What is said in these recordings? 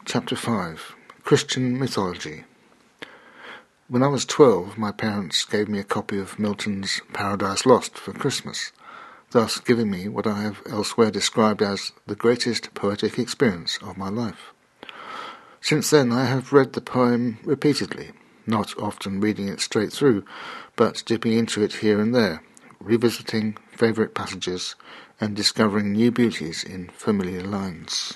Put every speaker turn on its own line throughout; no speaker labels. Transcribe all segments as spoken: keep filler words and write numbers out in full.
Chapter five. Christian Mythology. When I was twelve, my parents gave me a copy of Milton's Paradise Lost for Christmas, thus giving me what I have elsewhere described as the greatest poetic experience of my life. Since then I have read the poem repeatedly, not often reading it straight through, but dipping into it here and there, revisiting favourite passages and discovering new beauties in familiar lines.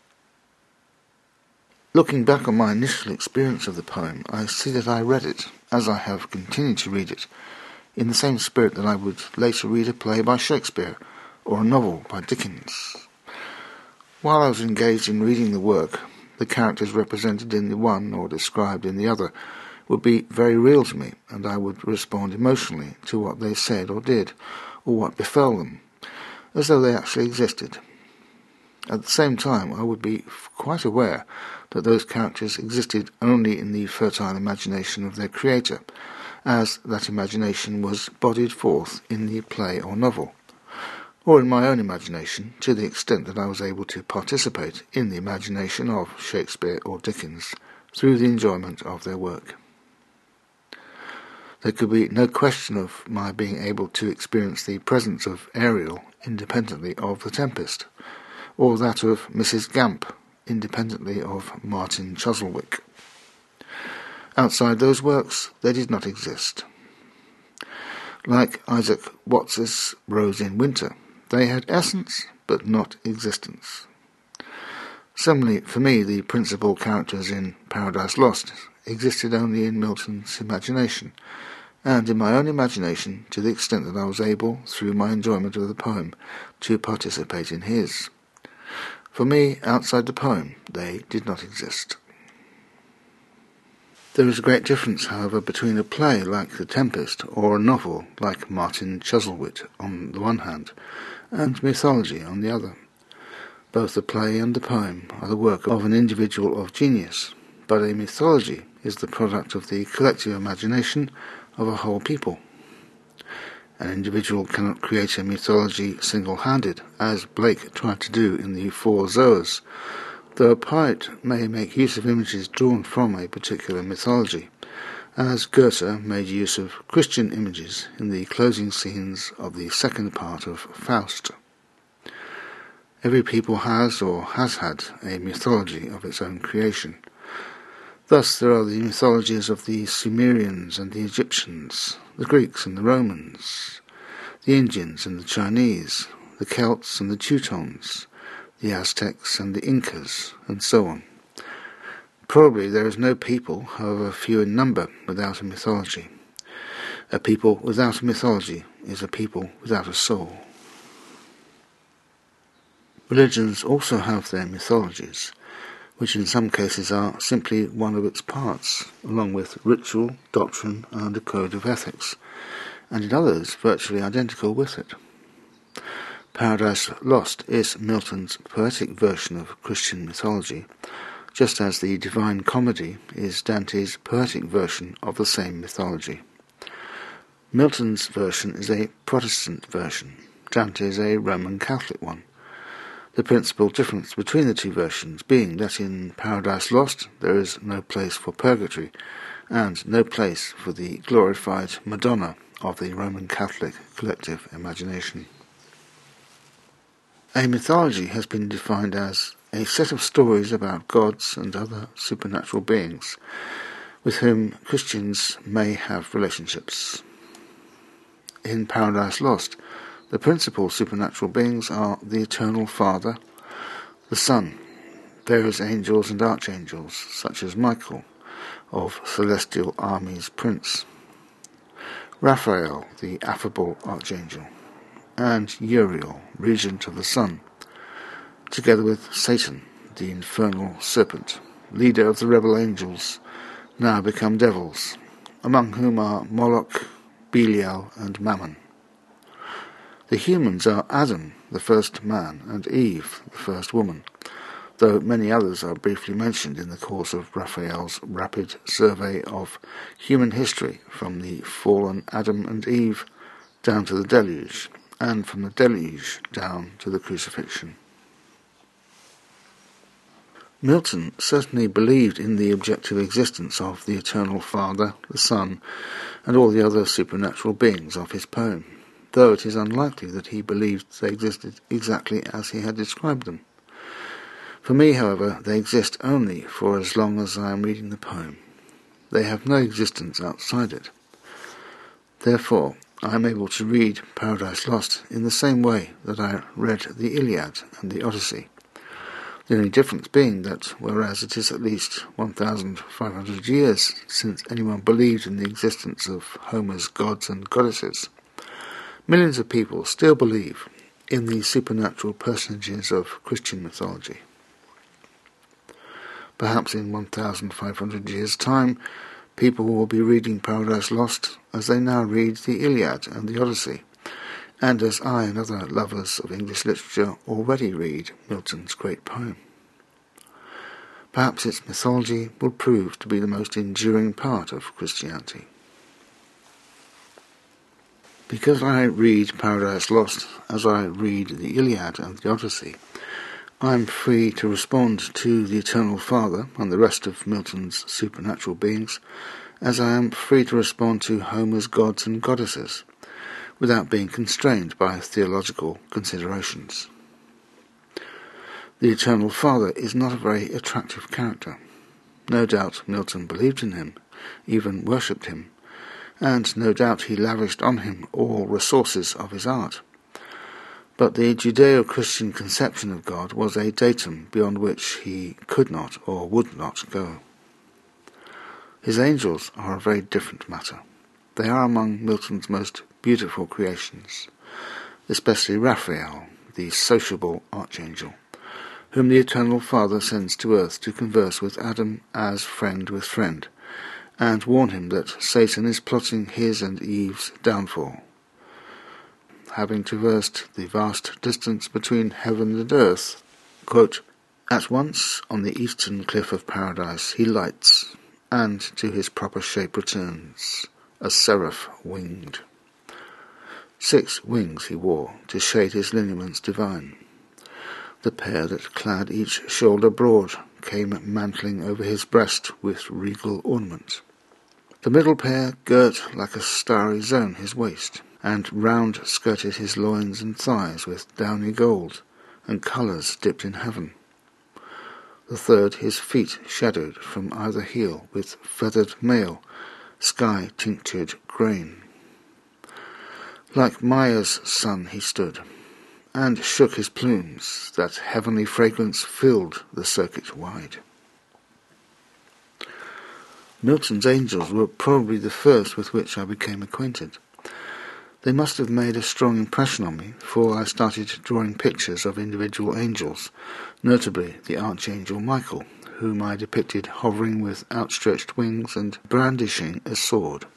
Looking back on my initial experience of the poem, I see that I read it, as I have continued to read it, in the same spirit that I would later read a play by Shakespeare or a novel by Dickens. While I was engaged in reading the work, the characters represented in the one or described in the other would be very real to me, and I would respond emotionally to what they said or did, or what befell them, as though they actually existed. At the same time, I would be quite aware that those characters existed only in the fertile imagination of their creator, as that imagination was bodied forth in the play or novel, or in my own imagination to the extent that I was able to participate in the imagination of Shakespeare or Dickens through the enjoyment of their work. There could be no question of my being able to experience the presence of Ariel independently of The Tempest, or that of Missus Gamp independently of Martin Chuzzlewit. Outside those works, they did not exist. Like Isaac Watts's Rose in Winter, they had essence, but not existence. Similarly, for me, the principal characters in Paradise Lost existed only in Milton's imagination, and in my own imagination to the extent that I was able, through my enjoyment of the poem, to participate in his. For me, outside the poem, they did not exist. There is a great difference, however, between a play like The Tempest or a novel like Martin Chuzzlewit on the one hand, and mythology on the other. Both the play and the poem are the work of an individual of genius, but a mythology is the product of the collective imagination of a whole people. An individual cannot create a mythology single-handed, as Blake tried to do in the Four Zoas, though a poet may make use of images drawn from a particular mythology, as Goethe made use of Christian images in the closing scenes of the second part of Faust. Every people has or has had a mythology of its own creation. Thus there are the mythologies of the Sumerians and the Egyptians, the Greeks and the Romans, the Indians and the Chinese, the Celts and the Teutons, the Aztecs and the Incas, and so on. Probably there is no people, however few in number, without a mythology. A people without a mythology is a people without a soul. Religions also have their mythologies, which in some cases are simply one of its parts, along with ritual, doctrine, and a code of ethics, and in others virtually identical with it. Paradise Lost is Milton's poetic version of Christian mythology, just as the Divine Comedy is Dante's poetic version of the same mythology. Milton's version is a Protestant version, Dante's a Roman Catholic one. The principal difference between the two versions being that in Paradise Lost there is no place for purgatory, and no place for the glorified Madonna of the Roman Catholic collective imagination. A mythology has been defined as a set of stories about gods and other supernatural beings with whom Christians may have relationships. In Paradise Lost, the principal supernatural beings are the Eternal Father, the Son, various angels and archangels, such as Michael, of celestial armies prince, Raphael, the affable archangel, and Uriel, regent of the sun, together with Satan, the infernal serpent, leader of the rebel angels, now become devils, among whom are Moloch, Belial, and Mammon. The humans are Adam, the first man, and Eve, the first woman, though many others are briefly mentioned in the course of Raphael's rapid survey of human history from the fallen Adam and Eve down to the deluge, and from the deluge down to the crucifixion. Milton certainly believed in the objective existence of the Eternal Father, the Son, and all the other supernatural beings of his poem, though it is unlikely that he believed they existed exactly as he had described them. For me, however, they exist only for as long as I am reading the poem. They have no existence outside it. Therefore, I am able to read Paradise Lost in the same way that I read the Iliad and the Odyssey. The only difference being that, whereas it is at least one thousand five hundred years since anyone believed in the existence of Homer's gods and goddesses, millions of people still believe in the supernatural personages of Christian mythology. Perhaps in one thousand five hundred years' time, people will be reading Paradise Lost as they now read the Iliad and the Odyssey, and as I and other lovers of English literature already read Milton's great poem. Perhaps its mythology will prove to be the most enduring part of Christianity. Because I read Paradise Lost as I read the Iliad and the Odyssey, I am free to respond to the Eternal Father and the rest of Milton's supernatural beings, as I am free to respond to Homer's gods and goddesses, without being constrained by theological considerations. The Eternal Father is not a very attractive character. No doubt Milton believed in him, even worshipped him, and no doubt he lavished on him all resources of his art. But the Judeo-Christian conception of God was a datum beyond which he could not or would not go. His angels are a very different matter. They are among Milton's most beautiful creations, especially Raphael, the sociable archangel, whom the Eternal Father sends to earth to converse with Adam as friend with friend, and warn him that Satan is plotting his and Eve's downfall. Having traversed the vast distance between heaven and earth, quote, "At once on the eastern cliff of paradise he lights, and to his proper shape returns, a seraph winged. Six wings he wore, to shade his lineaments divine. The pair that clad each shoulder broad came mantling over his breast with regal ornament. The middle pair girt like a starry zone his waist, and round skirted his loins and thighs with downy gold, and colours dipped in heaven. The third his feet shadowed from either heel with feathered mail, sky-tinctured grain. Like Maia's son he stood, and shook his plumes, that heavenly fragrance filled the circuit wide." Milton's angels were probably the first with which I became acquainted. They must have made a strong impression on me, for I started drawing pictures of individual angels, notably the Archangel Michael, whom I depicted hovering with outstretched wings and brandishing a sword.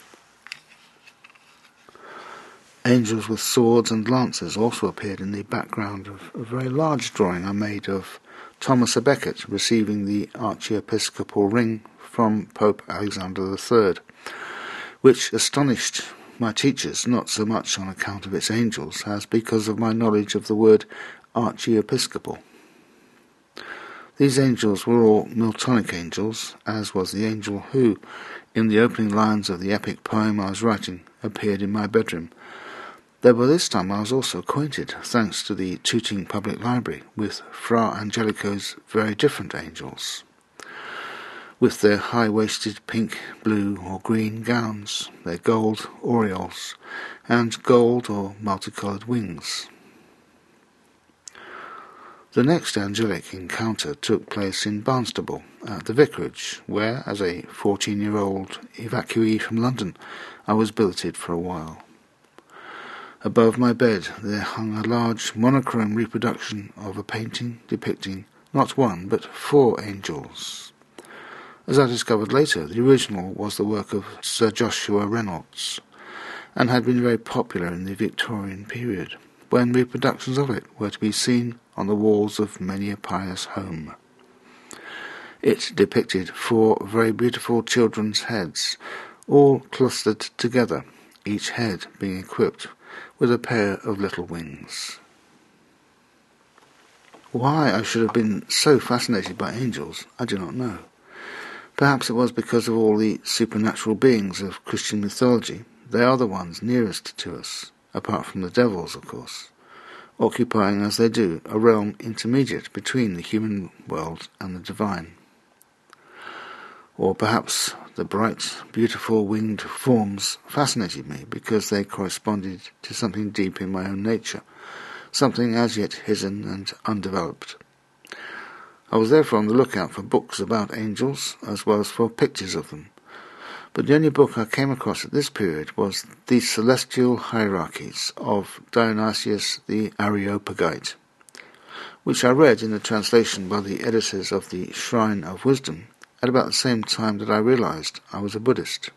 Angels with swords and lances also appeared in the background of a very large drawing I made of Thomas à Becket receiving the archiepiscopal ring from Pope Alexander the Third, which astonished my teachers not so much on account of its angels as because of my knowledge of the word archiepiscopal. These angels were all Miltonic angels, as was the angel who, in the opening lines of the epic poem I was writing, appeared in my bedroom, though by this time I was also acquainted, thanks to the Tooting Public Library, with Fra Angelico's very different angels, with their high-waisted pink, blue or green gowns, their gold aureoles, and gold or multicoloured wings. The next angelic encounter took place in Barnstaple, at the vicarage, where, as a fourteen-year-old evacuee from London, I was billeted for a while. Above my bed there hung a large monochrome reproduction of a painting depicting not one but four angels. As I discovered later, the original was the work of Sir Joshua Reynolds, and had been very popular in the Victorian period, when reproductions of it were to be seen on the walls of many a pious home. It depicted four very beautiful children's heads, all clustered together, each head being equipped with a pair of little wings. Why I should have been so fascinated by angels, I do not know. Perhaps it was because of all the supernatural beings of Christian mythology. They are the ones nearest to us, apart from the devils, of course, occupying, as they do, a realm intermediate between the human world and the divine. Or perhaps the bright, beautiful winged forms fascinated me because they corresponded to something deep in my own nature, something as yet hidden and undeveloped. I was therefore on the lookout for books about angels, as well as for pictures of them. But the only book I came across at this period was The Celestial Hierarchies of Dionysius the Areopagite, which I read in a translation by the editors of the Shrine of Wisdom at about the same time that I realized I was a Buddhist.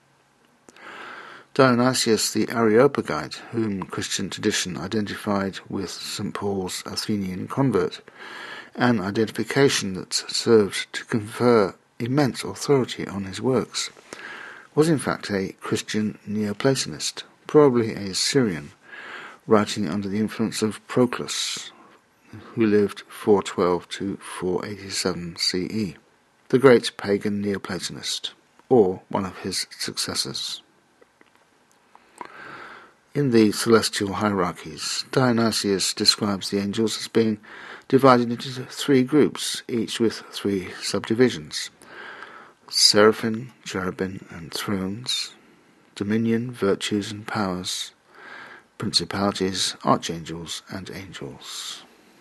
Dionysius the Areopagite, whom Christian tradition identified with Saint Paul's Athenian convert, an identification that served to confer immense authority on his works, was in fact a Christian Neoplatonist, probably a Syrian, writing under the influence of Proclus, who lived four twelve to four eighty-seven C E, the great pagan Neoplatonist, or one of his successors. In the Celestial Hierarchies, Dionysius describes the angels as being divided into three groups, each with three subdivisions: seraphim, cherubim, and thrones, dominion, virtues, and powers, principalities, archangels, and angels.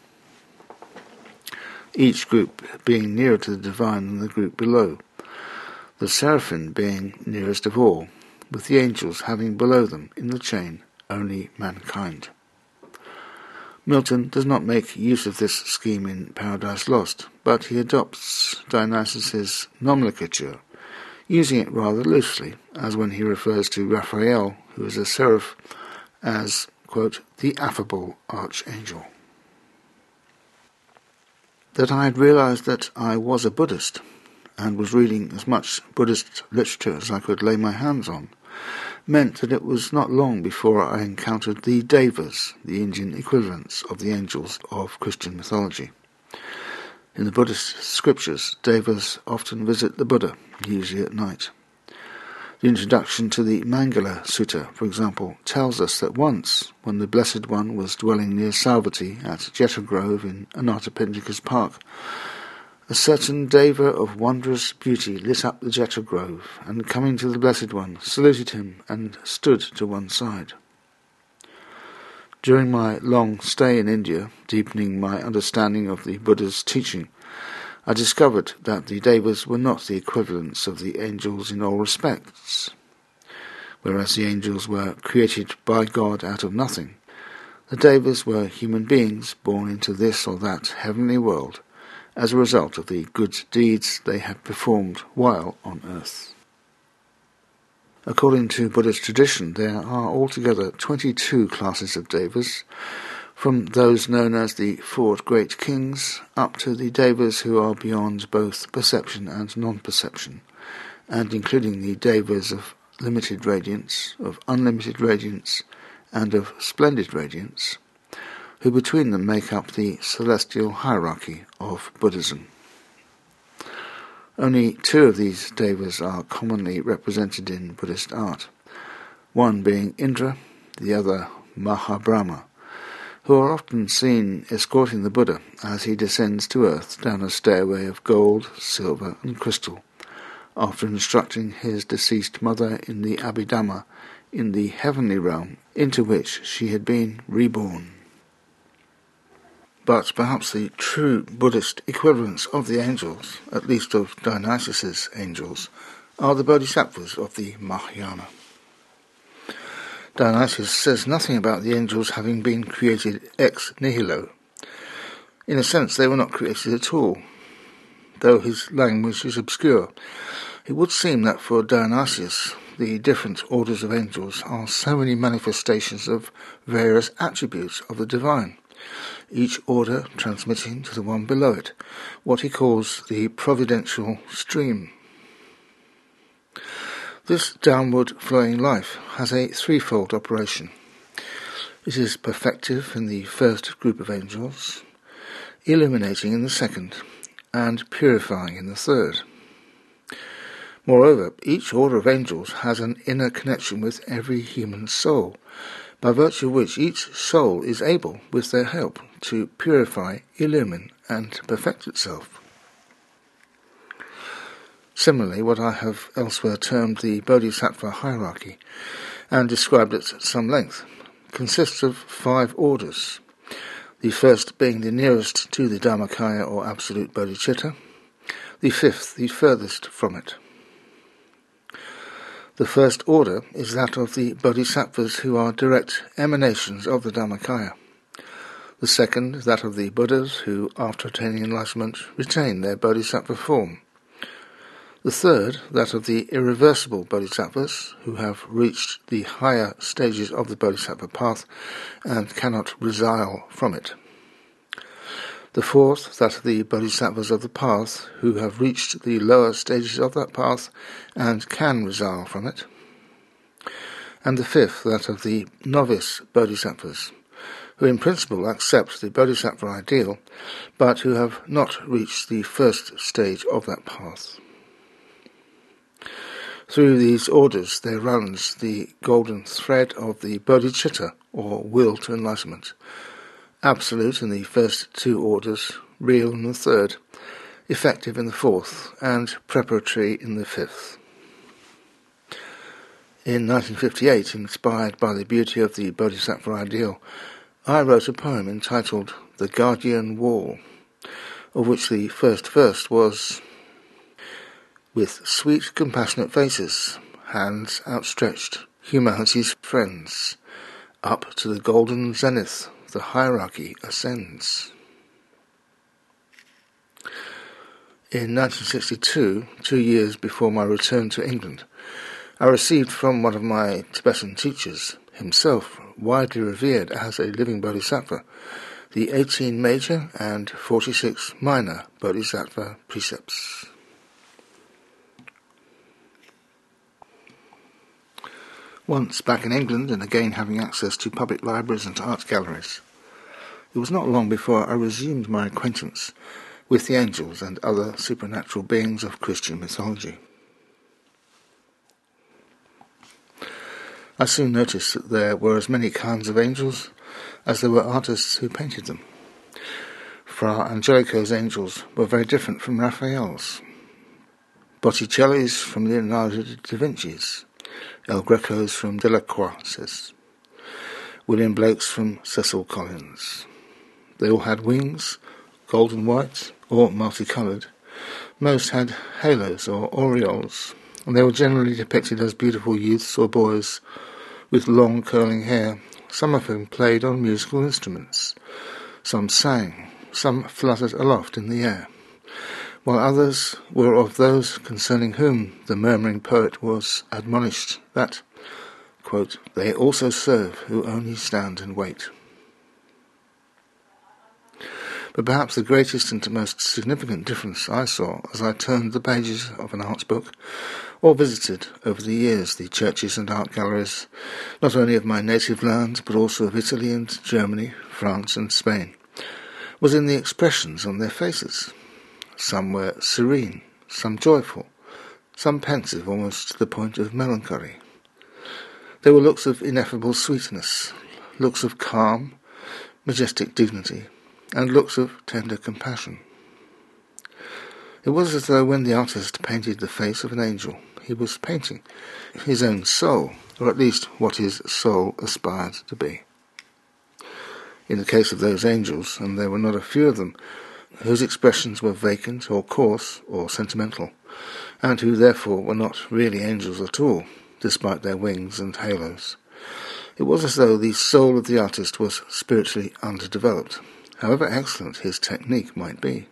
Each group being nearer to the divine than the group below, the seraphim being nearest of all, with the angels having below them in the chain only mankind. Milton does not make use of this scheme in Paradise Lost, but he adopts Dionysius's nomenclature, using it rather loosely, as when he refers to Raphael, who is a seraph, as, quote, the affable archangel. That I had realized that I was a Buddhist, and was reading as much Buddhist literature as I could lay my hands on, meant that it was not long before I encountered the Devas, the Indian equivalents of the angels of Christian mythology. In the Buddhist scriptures, Devas often visit the Buddha, usually at night. The introduction to the Mangala Sutta, for example, tells us that once, when the Blessed One was dwelling near Savatthi at Jeta Grove in Anathapindika's park, a certain Deva of wondrous beauty lit up the Jeta Grove, and coming to the Blessed One, saluted him and stood to one side. During my long stay in India, deepening my understanding of the Buddha's teaching, I discovered that the Devas were not the equivalents of the angels in all respects. Whereas the angels were created by God out of nothing, the Devas were human beings born into this or that heavenly world as a result of the good deeds they had performed while on earth. According to Buddhist tradition, there are altogether twenty-two classes of Devas, from those known as the Four Great Kings up to the Devas who are beyond both perception and non-perception, and including the Devas of limited radiance, of unlimited radiance, and of splendid radiance, who between them make up the celestial hierarchy of Buddhism. Only two of these Devas are commonly represented in Buddhist art, one being Indra, the other Mahabrahma, who are often seen escorting the Buddha as he descends to earth down a stairway of gold, silver, and crystal, after instructing his deceased mother in the Abhidhamma in the heavenly realm into which she had been reborn. But perhaps the true Buddhist equivalents of the angels, at least of Dionysius's angels, are the bodhisattvas of the Mahayana. Dionysius says nothing about the angels having been created ex nihilo. In a sense, they were not created at all. Though his language is obscure, it would seem that for Dionysius, the different orders of angels are so many manifestations of various attributes of the divine, each order transmitting to the one below it what he calls the providential stream. This downward flowing life has a threefold operation. It is perfective in the first group of angels, illuminating in the second, and purifying in the third. Moreover, each order of angels has an inner connection with every human soul, by virtue of which each soul is able, with their help, to purify, illumine, and perfect itself. Similarly, what I have elsewhere termed the Bodhisattva hierarchy, and described it at some length, consists of five orders, the first being the nearest to the Dharmakaya or Absolute Bodhicitta, the fifth the furthest from it. The first order is that of the Bodhisattvas who are direct emanations of the Dharmakaya. The second, that of the Buddhas who, after attaining enlightenment, retain their Bodhisattva form. The third, that of the irreversible Bodhisattvas who have reached the higher stages of the Bodhisattva path and cannot resile from it. The fourth, that of the Bodhisattvas of the path who have reached the lower stages of that path and can resile from it. And the fifth, that of the novice Bodhisattvas, who in principle accept the Bodhisattva ideal, but who have not reached the first stage of that path. Through these orders there runs the golden thread of the bodhicitta, or will to enlightenment, absolute in the first two orders, real in the third, effective in the fourth, and preparatory in the fifth. In nineteen fifty-eight, inspired by the beauty of the Bodhisattva ideal, I wrote a poem entitled The Guardian Wall, of which the first verse was: with sweet compassionate faces, hands outstretched, humanity's friends, up to the golden zenith the hierarchy ascends. In nineteen sixty-two, two years before my return to England, I received from one of my Tibetan teachers, himself widely revered as a living bodhisattva, the eighteen major and forty-six minor bodhisattva precepts. Once back in England, and again having access to public libraries and art galleries, it was not long before I resumed my acquaintance with the angels and other supernatural beings of Christian mythology. I soon noticed that there were as many kinds of angels as there were artists who painted them. Fra Angelico's angels were very different from Raphael's, Botticelli's from Leonardo da Vinci's, El Greco's from Delacroix's, William Blake's from Cecil Collins. They all had wings, golden white or multicoloured. Most had halos or aureoles, and they were generally depicted as beautiful youths or boys with long curling hair, some of whom played on musical instruments. Some sang, some fluttered aloft in the air, while others were of those concerning whom the murmuring poet was admonished that, quote, they also serve who only stand and wait. But perhaps the greatest and most significant difference I saw as I turned the pages of an art book, or visited over the years the churches and art galleries, not only of my native land, but also of Italy and Germany, France and Spain, was in the expressions on their faces. Some were serene, some joyful, some pensive almost to the point of melancholy. There were looks of ineffable sweetness, looks of calm, majestic dignity, and looks of tender compassion. It was as though when the artist painted the face of an angel, he was painting his own soul, or at least what his soul aspired to be. In the case of those angels, and there were not a few of them, whose expressions were vacant or coarse or sentimental, and who therefore were not really angels at all, despite their wings and halos, it was as though the soul of the artist was spiritually underdeveloped, however excellent his technique might be.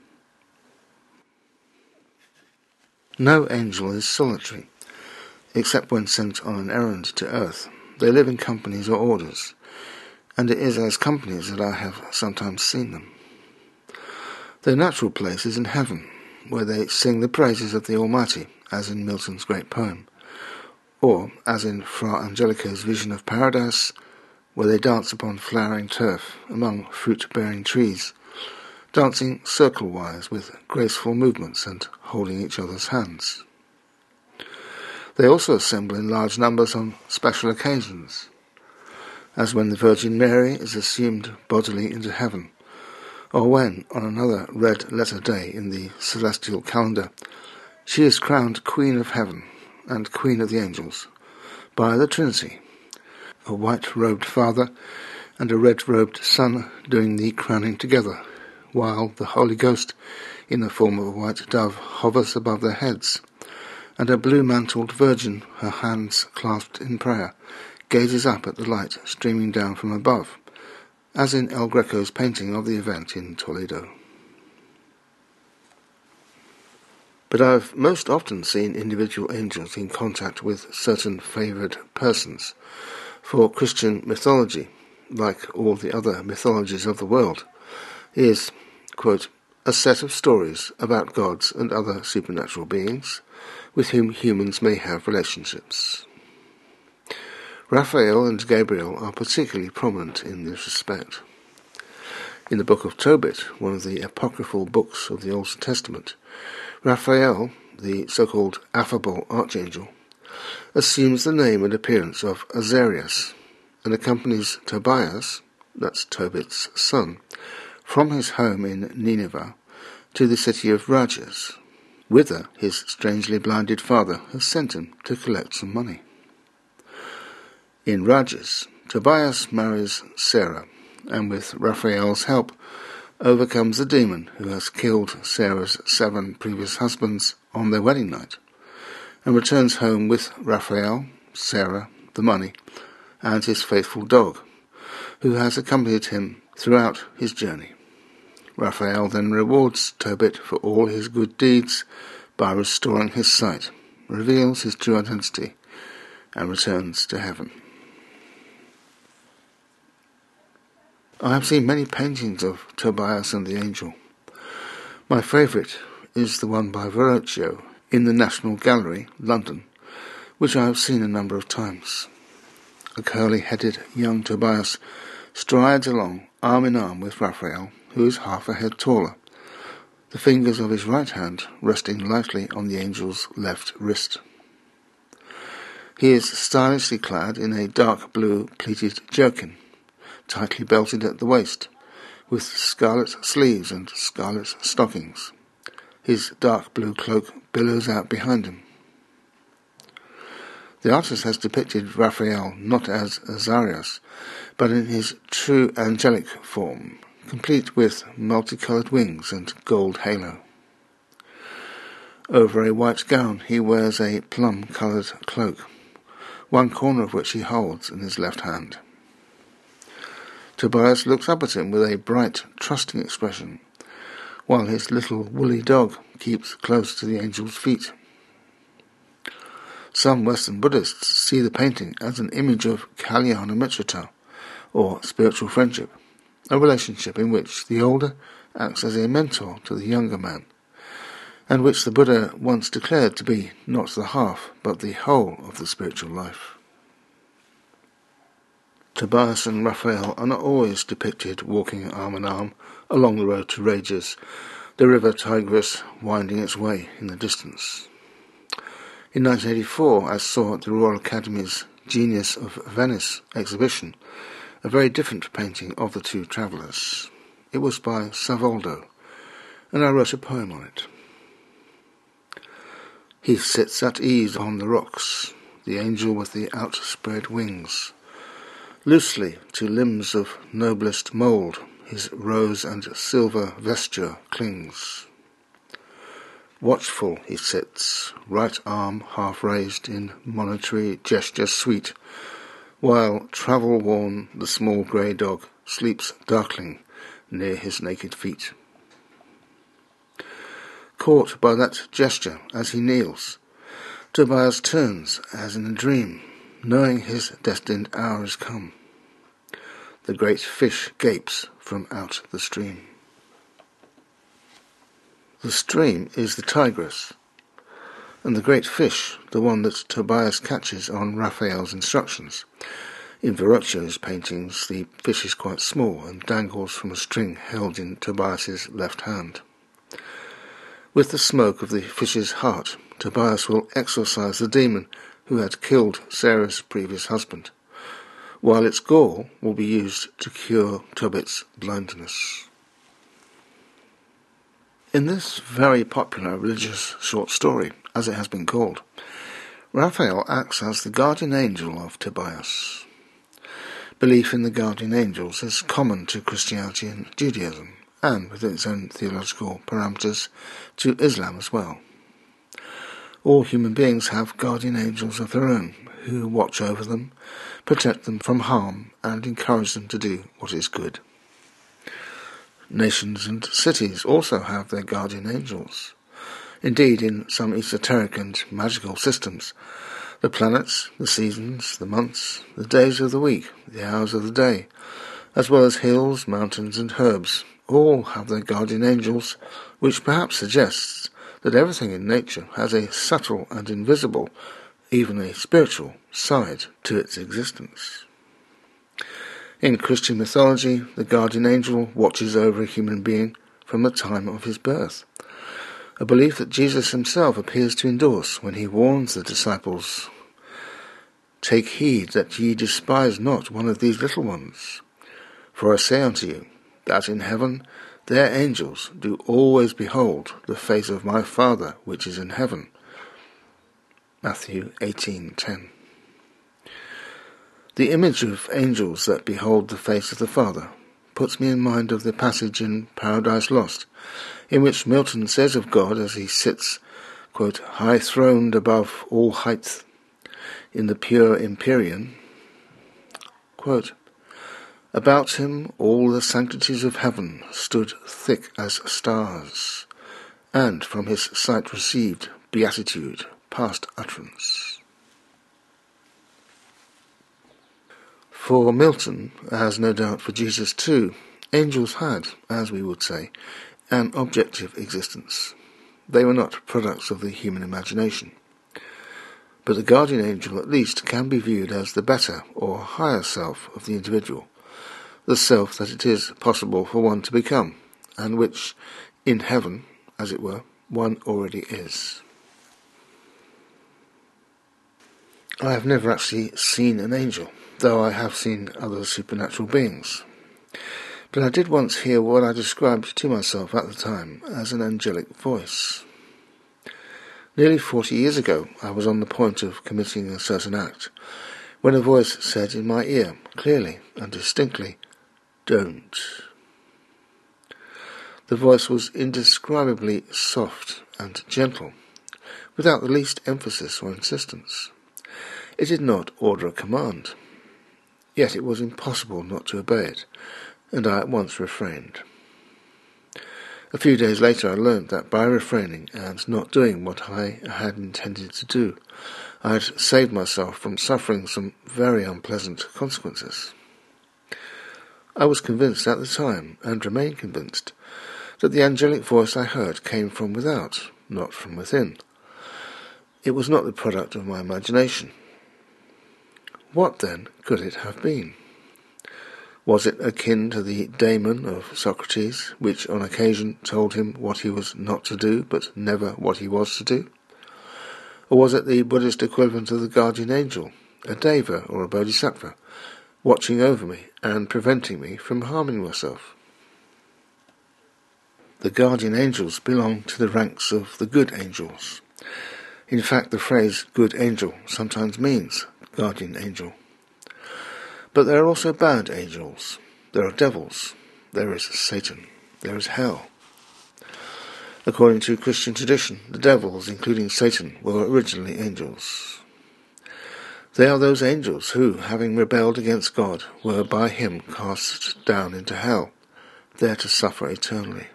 No angel is solitary, except when sent on an errand to earth. They live in companies or orders, and it is as companies that I have sometimes seen them. Their natural place is in heaven, where they sing the praises of the Almighty, as in Milton's great poem, or, as in Fra Angelico's vision of paradise, where they dance upon flowering turf, among fruit-bearing trees, dancing circle-wise with graceful movements and holding each other's hands. They also assemble in large numbers on special occasions, as when the Virgin Mary is assumed bodily into heaven, or when, on another red-letter day in the celestial calendar, she is crowned Queen of Heaven and Queen of the Angels by the Trinity, a white-robed Father and a red-robed Son doing the crowning together, while the Holy Ghost, in the form of a white dove, hovers above their heads, and a blue-mantled Virgin, her hands clasped in prayer, gazes up at the light streaming down from above, as in El Greco's painting of the event in Toledo. But I've most often seen individual angels in contact with certain favoured persons, for Christian mythology, like all the other mythologies of the world, is, quote, a set of stories about gods and other supernatural beings with whom humans may have relationships. Raphael and Gabriel are particularly prominent in this respect. In the Book of Tobit, one of the apocryphal books of the Old Testament, Raphael, the so-called affable archangel, assumes the name and appearance of Azarias and accompanies Tobias, that's Tobit's son, from his home in Nineveh to the city of Rages, whither his strangely blinded father has sent him to collect some money. In Rages, Tobias marries Sarah, and with Raphael's help overcomes the demon who has killed Sarah's seven previous husbands on their wedding night, and returns home with Raphael, Sarah, the money, and his faithful dog, who has accompanied him throughout his journey. Raphael then rewards Tobit for all his good deeds by restoring his sight, reveals his true identity, and returns to heaven. I have seen many paintings of Tobias and the Angel. My favourite is the one by Verrocchio in the National Gallery, London, which I have seen a number of times. A curly-headed young Tobias strides along arm in arm with Raphael, who is half a head taller, the fingers of his right hand resting lightly on the angel's left wrist. He is stylishly clad in a dark blue pleated jerkin, tightly belted at the waist, with scarlet sleeves and scarlet stockings. His dark blue cloak billows out behind him. The artist has depicted Raphael not as Azarias, but in his true angelic form, complete with multicoloured wings and gold halo. Over a white gown he wears a plum-coloured cloak, one corner of which he holds in his left hand. Tobias looks up at him with a bright, trusting expression, while his little woolly dog keeps close to the angel's feet. Some Western Buddhists see the painting as an image of Kalyana Mitrata, or spiritual friendship, a relationship in which the older acts as a mentor to the younger man, and which the Buddha once declared to be not the half, but the whole of the spiritual life. Tobias and Raphael are not always depicted walking arm in arm along the road to Rages, the river Tigris winding its way in the distance. In nineteen eighty-four, I saw at the Royal Academy's Genius of Venice exhibition a very different painting of the two travellers. It was by Savoldo, and I wrote a poem on it. He sits at ease on the rocks, the angel with the outspread wings. Loosely to limbs of noblest mould his rose and silver vesture clings. Watchful he sits, right arm half raised in monetary gesture sweet, while travel-worn the small grey dog sleeps darkling near his naked feet. Caught by that gesture as he kneels, Tobias turns as in a dream, knowing his destined hour is come. The great fish gapes from out the stream. The stream is the Tigris, and the great fish, the one that Tobias catches on Raphael's instructions, In Verrocchio's paintings, the fish is quite small and dangles from a string held in Tobias's left hand. With the smoke of the fish's heart, Tobias will exorcise the demon who had killed Sarah's previous husband, while its gall will be used to cure Tobit's blindness. In this very popular religious short story, as it has been called, Raphael acts as the guardian angel of Tobias. Belief in the guardian angels is common to Christianity and Judaism, and within its own theological parameters to Islam as well. All human beings have guardian angels of their own, who watch over them, protect them from harm, and encourage them to do what is good. Nations and cities also have their guardian angels. Indeed, in some esoteric and magical systems, the planets, the seasons, the months, the days of the week, the hours of the day, as well as hills, mountains, and herbs, all have their guardian angels, which perhaps suggests that everything in nature has a subtle and invisible, even a spiritual, side to its existence. In Christian mythology, the guardian angel watches over a human being from the time of his birth, a belief that Jesus himself appears to endorse when he warns the disciples, "Take heed that ye despise not one of these little ones. For I say unto you, that in heaven their angels do always behold the face of my Father which is in heaven." Matthew eighteen ten. The image of angels that behold the face of the Father puts me in mind of the passage in Paradise Lost, in which Milton says of God as he sits, quote, high-throned above all height in the pure empyrean, quote, about him all the sanctities of heaven stood thick as stars, and from his sight received beatitude past utterance. For Milton, as no doubt for Jesus too, angels had, as we would say, an objective existence. They were not products of the human imagination. But the guardian angel at least can be viewed as the better or higher self of the individual, the self that it is possible for one to become, and which, in heaven, as it were, one already is. I have never actually seen an angel, though I have seen other supernatural beings. But I did once hear what I described to myself at the time as an angelic voice. Nearly forty years ago, I was on the point of committing a certain act, when a voice said in my ear, clearly and distinctly, "Don't." The voice was indescribably soft and gentle, without the least emphasis or insistence. It did not order a command, yet it was impossible not to obey it, and I at once refrained. A few days later I learned that by refraining and not doing what I had intended to do, I had saved myself from suffering some very unpleasant consequences. I was convinced at the time, and remain convinced, that the angelic voice I heard came from without, not from within. It was not the product of my imagination. What, then, could it have been? Was it akin to the daemon of Socrates, which on occasion told him what he was not to do, but never what he was to do? Or was it the Buddhist equivalent of the guardian angel, a deva or a bodhisattva, watching over me and preventing me from harming myself? The guardian angels belong to the ranks of the good angels. In fact, the phrase good angel sometimes means guardian angel. But there are also bad angels. There are devils. There is Satan. There is hell. According to Christian tradition, the devils, including Satan, were originally angels. They are those angels who, having rebelled against God, were by him cast down into hell, there to suffer eternally.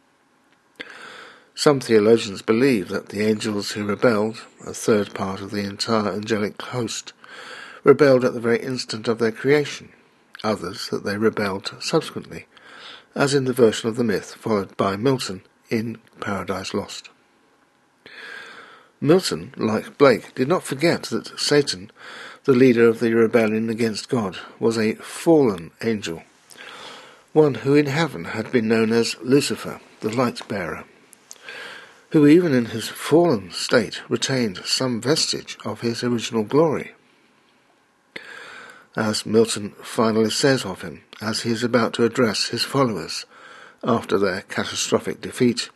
Some theologians believe that the angels who rebelled, a third part of the entire angelic host, rebelled at the very instant of their creation, others that they rebelled subsequently, as in the version of the myth followed by Milton in Paradise Lost. Milton, like Blake, did not forget that Satan, the leader of the rebellion against God, was a fallen angel, one who in heaven had been known as Lucifer, the light-bearer, who even in his fallen state retained some vestige of his original glory. As Milton finally says of him, as he is about to address his followers after their catastrophic defeat,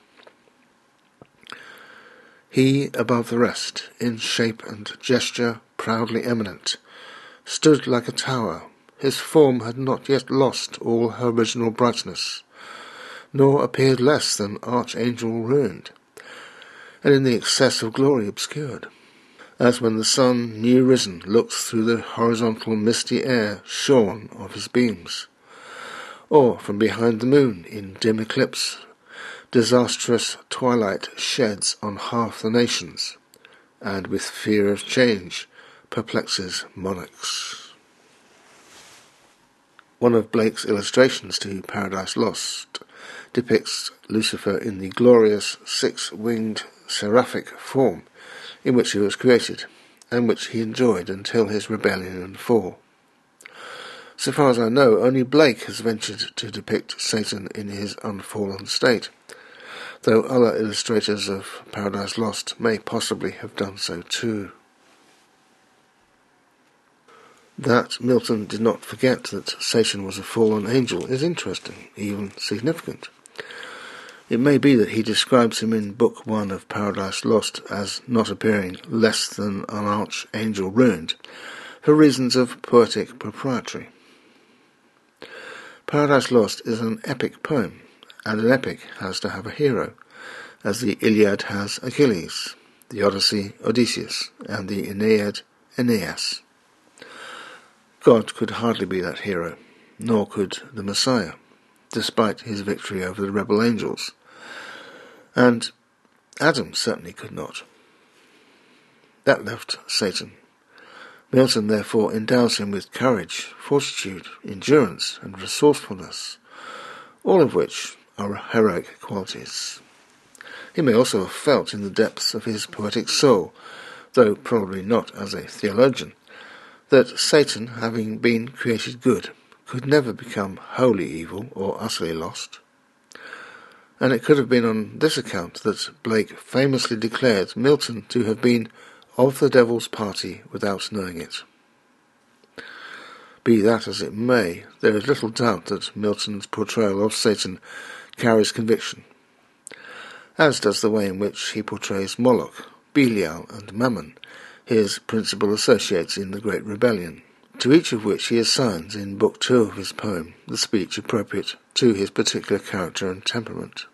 "He above the rest, in shape and gesture proudly eminent, stood like a tower. His form had not yet lost all her original brightness, nor appeared less than archangel ruined, and in the excess of glory obscured, as when the sun, new risen, looks through the horizontal misty air shorn of his beams, or from behind the moon in dim eclipse disastrous twilight sheds on half the nations, and with fear of change perplexes monarchs." One of Blake's illustrations to Paradise Lost depicts Lucifer in the glorious six-winged seraphic form in which he was created, and which he enjoyed until his rebellion and fall. So far as I know, only Blake has ventured to depict Satan in his unfallen state, though other illustrators of Paradise Lost may possibly have done so too. That Milton did not forget that Satan was a fallen angel is interesting, even significant. It may be that he describes him in Book One of Paradise Lost as not appearing less than an archangel ruined, for reasons of poetic propriety. Paradise Lost is an epic poem, and an epic has to have a hero, as the Iliad has Achilles, the Odyssey Odysseus, and the Aeneid Aeneas. God could hardly be that hero, nor could the Messiah, despite his victory over the rebel angels, and Adam certainly could not. That left Satan. Milton therefore endows him with courage, fortitude, endurance, and resourcefulness, all of which are heroic qualities. He may also have felt in the depths of his poetic soul, though probably not as a theologian, that Satan, having been created good, could never become wholly evil or utterly lost. And it could have been on this account that Blake famously declared Milton to have been of the devil's party without knowing it. Be that as it may, there is little doubt that Milton's portrayal of Satan carries conviction, as does the way in which he portrays Moloch, Belial, and Mammon, his principal associates in the Great Rebellion, to each of which he assigns in Book Two of his poem the speech appropriate to his particular character and temperament.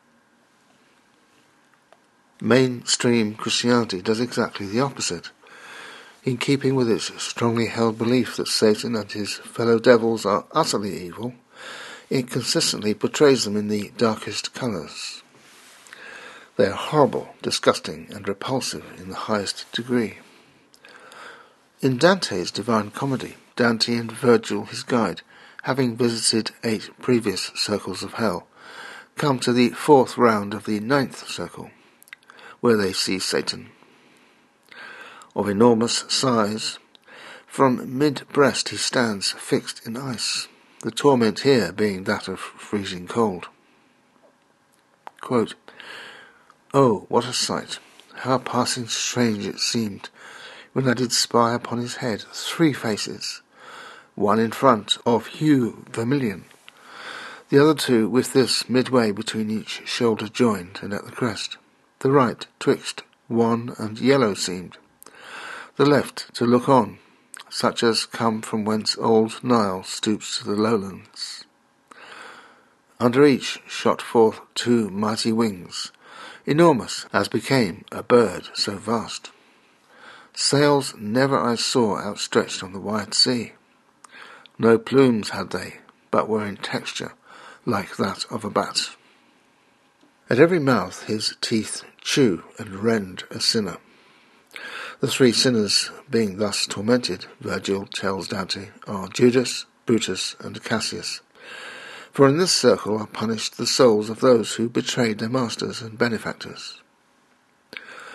Mainstream Christianity does exactly the opposite. In keeping with its strongly held belief that Satan and his fellow devils are utterly evil, it consistently portrays them in the darkest colours. They are horrible, disgusting, and repulsive in the highest degree. In Dante's Divine Comedy, Dante and Virgil, his guide, having visited eight previous circles of hell, come to the fourth round of the ninth circle, where they see Satan. Of enormous size, from mid-breast he stands fixed in ice, the torment here being that of freezing cold. Quote, "Oh, what a sight! How passing strange it seemed, when I did spy upon his head three faces, one in front of hue vermilion, the other two with this midway between each shoulder joined and at the crest, the right twixt wan and yellow seemed, the left to look on, such as come from whence old Nile stoops to the lowlands. Under each shot forth two mighty wings, enormous as became a bird so vast. Sails never I saw outstretched on the wide sea. No plumes had they, but were in texture like that of a bat. At every mouth his teeth chew and rend a sinner. The three sinners being thus tormented, Virgil tells Dante, are Judas, Brutus, and Cassius. For in this circle are punished the souls of those who betrayed their masters and benefactors.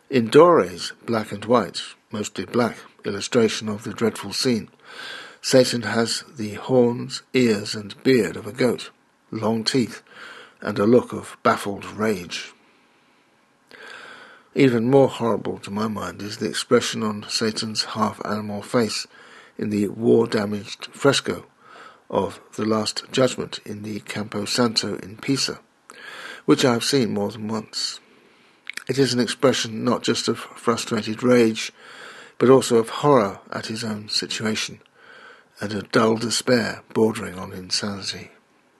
In Dore's black and white, mostly black, illustration of the dreadful scene, Satan has the horns, ears and beard of a goat, long teeth, and a look of baffled rage. Even more horrible to my mind is the expression on Satan's half-animal face in the war-damaged fresco of the Last Judgment in the Campo Santo in Pisa, which I have seen more than once. It is an expression not just of frustrated rage, but also of horror at his own situation, and a dull despair bordering on insanity.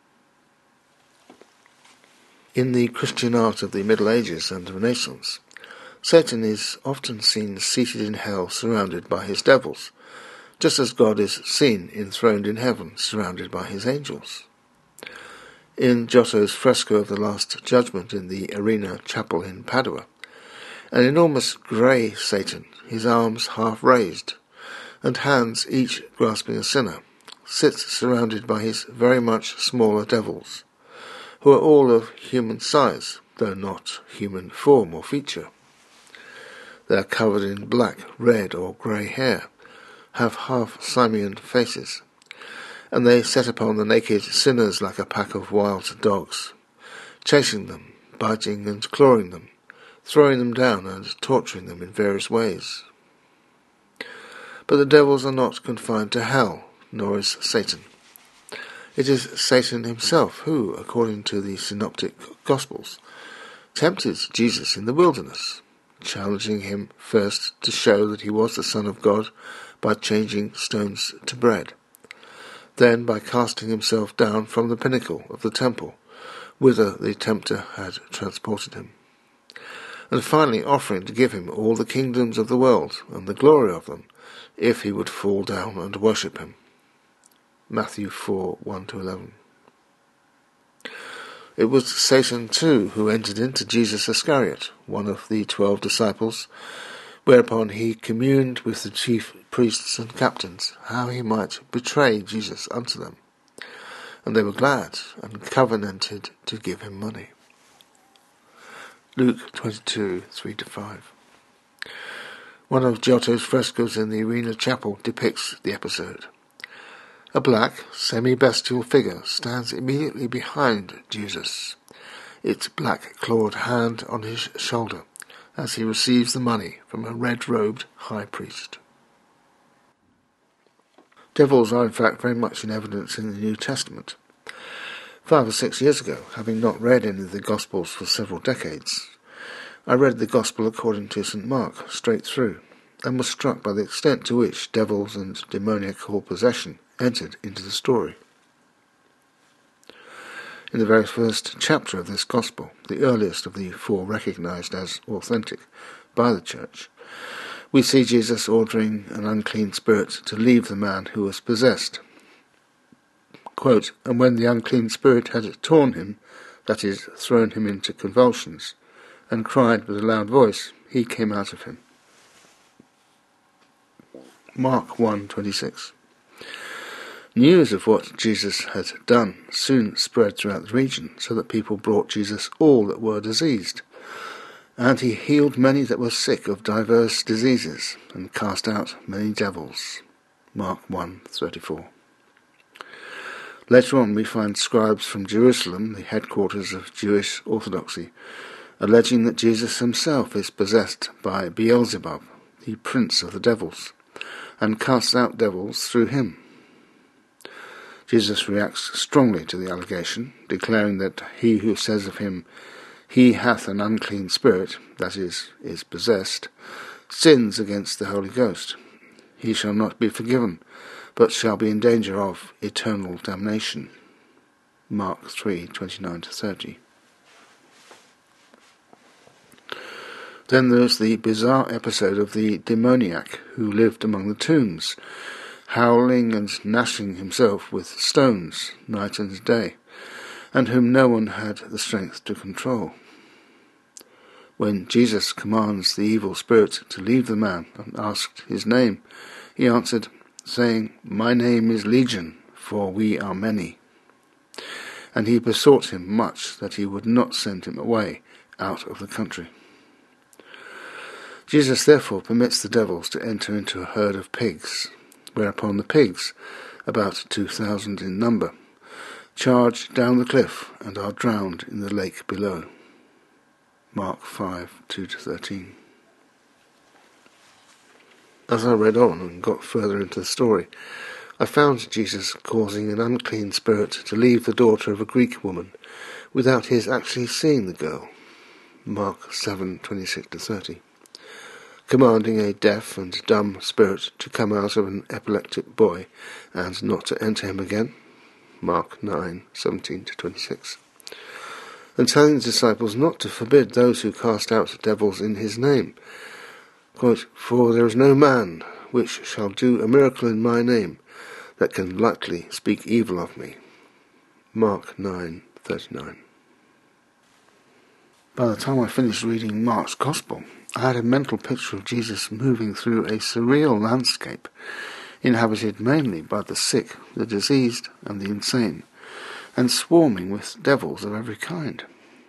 In the Christian art of the Middle Ages and Renaissance, Satan is often seen seated in hell surrounded by his devils, just as God is seen enthroned in heaven surrounded by his angels. In Giotto's fresco of the Last Judgment in the Arena Chapel in Padua, an enormous grey Satan, his arms half raised, and hands each grasping a sinner, sits surrounded by his very much smaller devils, who are all of human size, though not human form or feature. They are covered in black, red or grey hair, have half simian faces, and they set upon the naked sinners like a pack of wild dogs, chasing them, biting and clawing them, throwing them down and torturing them in various ways. But the devils are not confined to hell, nor is Satan. It is Satan himself who, according to the Synoptic Gospels, tempted Jesus in the wilderness, challenging him first to show that he was the Son of God by changing stones to bread, then by casting himself down from the pinnacle of the temple, whither the tempter had transported him, and finally offering to give him all the kingdoms of the world and the glory of them, if he would fall down and worship him. Matthew four, one to eleven. It was Satan, too, who entered into Jesus Iscariot, one of the twelve disciples, whereupon he communed with the chief priests and captains how he might betray Jesus unto them. And they were glad, and covenanted to give him money. Luke twenty-two, three to five. One of Giotto's frescoes in the Arena Chapel depicts the episode. A black, semi-bestial figure stands immediately behind Jesus, its black-clawed hand on his shoulder, as he receives the money from a red-robed high priest. Devils are in fact very much in evidence in the New Testament. Five or six years ago, having not read any of the Gospels for several decades, I read the Gospel according to Saint Mark straight through, and was struck by the extent to which devils and demoniacal possession entered into the story. In the very first chapter of this Gospel, the earliest of the four recognized as authentic by the Church, we see Jesus ordering an unclean spirit to leave the man who was possessed. Quote, "And when the unclean spirit had torn him, that is, thrown him into convulsions, and cried with a loud voice, he came out of him." Mark one twenty-six. News of what Jesus had done soon spread throughout the region, so that people brought Jesus all that were diseased. And he healed many that were sick of divers diseases, and cast out many devils. Mark one thirty-four. Later on we find scribes from Jerusalem, the headquarters of Jewish orthodoxy, alleging that Jesus himself is possessed by Beelzebub, the prince of the devils, and casts out devils through him. Jesus reacts strongly to the allegation, declaring that he who says of him, "He hath an unclean spirit," that is, is possessed, sins against the Holy Ghost. He shall not be forgiven, but shall be in danger of eternal damnation. Mark three twenty-nine to thirty. Then there is the bizarre episode of the demoniac who lived among the tombs, howling and gnashing himself with stones night and day, and whom no one had the strength to control. When Jesus commands the evil spirit to leave the man and asked his name, he answered, saying, "My name is Legion, for we are many." And he besought him much that he would not send him away out of the country. Jesus therefore permits the devils to enter into a herd of pigs, whereupon the pigs, about two thousand in number, charge down the cliff and are drowned in the lake below. Mark five, two to thirteen. As I read on and got further into the story, I found Jesus causing an unclean spirit to leave the daughter of a Greek woman without his actually seeing the girl. Mark seven, twenty-six to thirty. Commanding a deaf and dumb spirit to come out of an epileptic boy and not to enter him again. Mark nine, seventeen to twenty-six. And telling the disciples not to forbid those who cast out devils in his name. Quote, "For there is no man which shall do a miracle in my name that can lightly speak evil of me." Mark nine, thirty-nine. By the time I finished reading Mark's Gospel, I had a mental picture of Jesus moving through a surreal landscape, inhabited mainly by the sick, the diseased, and the insane, and swarming with devils of every kind.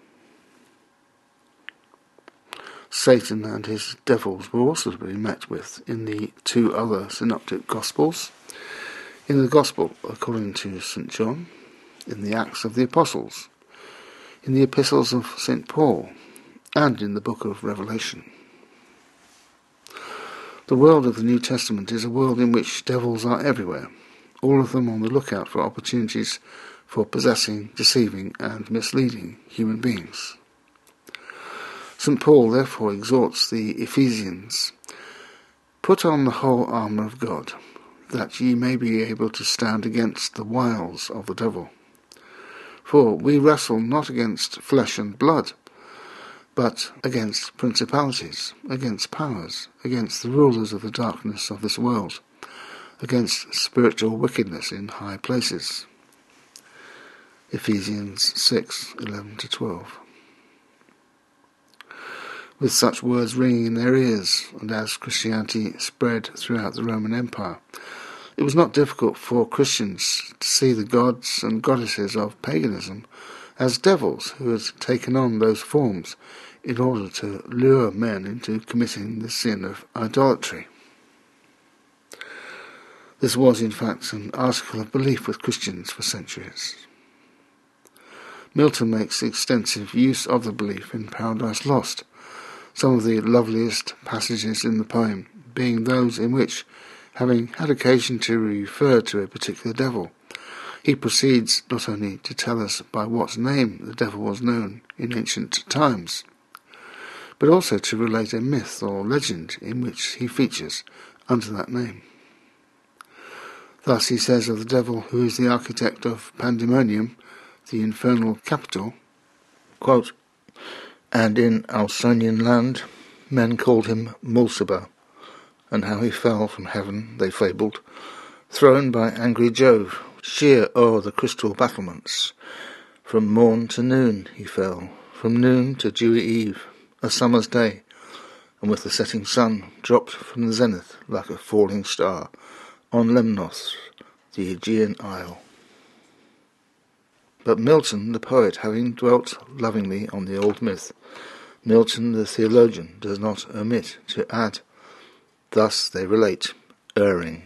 Satan and his devils were also to be met with in the two other synoptic Gospels, in the Gospel according to Saint John, in the Acts of the Apostles, in the Epistles of Saint Paul, and in the book of Revelation. The world of the New Testament is a world in which devils are everywhere, all of them on the lookout for opportunities for possessing, deceiving, and misleading human beings. Saint Paul therefore exhorts the Ephesians, "Put on the whole armour of God, that ye may be able to stand against the wiles of the devil. For we wrestle not against flesh and blood, but against principalities, against powers, against the rulers of the darkness of this world, against spiritual wickedness in high places." Ephesians six, eleven to twelve. With such words ringing in their ears, and as Christianity spread throughout the Roman Empire, it was not difficult for Christians to see the gods and goddesses of paganism as devils who had taken on those forms in order to lure men into committing the sin of idolatry. This was, in fact, an article of belief with Christians for centuries. Milton makes extensive use of the belief in Paradise Lost, some of the loveliest passages in the poem being those in which, having had occasion to refer to a particular devil, he proceeds not only to tell us by what name the devil was known in ancient times, but also to relate a myth or legend in which he features under that name. Thus he says of the devil, who is the architect of Pandemonium, the infernal capital, quote, "And in Ausonian land men called him Mulciber, and how he fell from heaven they fabled, thrown by angry Jove, sheer o'er the crystal battlements. From morn to noon he fell, from noon to dewy eve, a summer's day, and with the setting sun dropped from the zenith like a falling star on Lemnos, the Aegean isle." But Milton, the poet, having dwelt lovingly on the old myth, Milton, the theologian, does not omit to add, "Thus they relate, erring."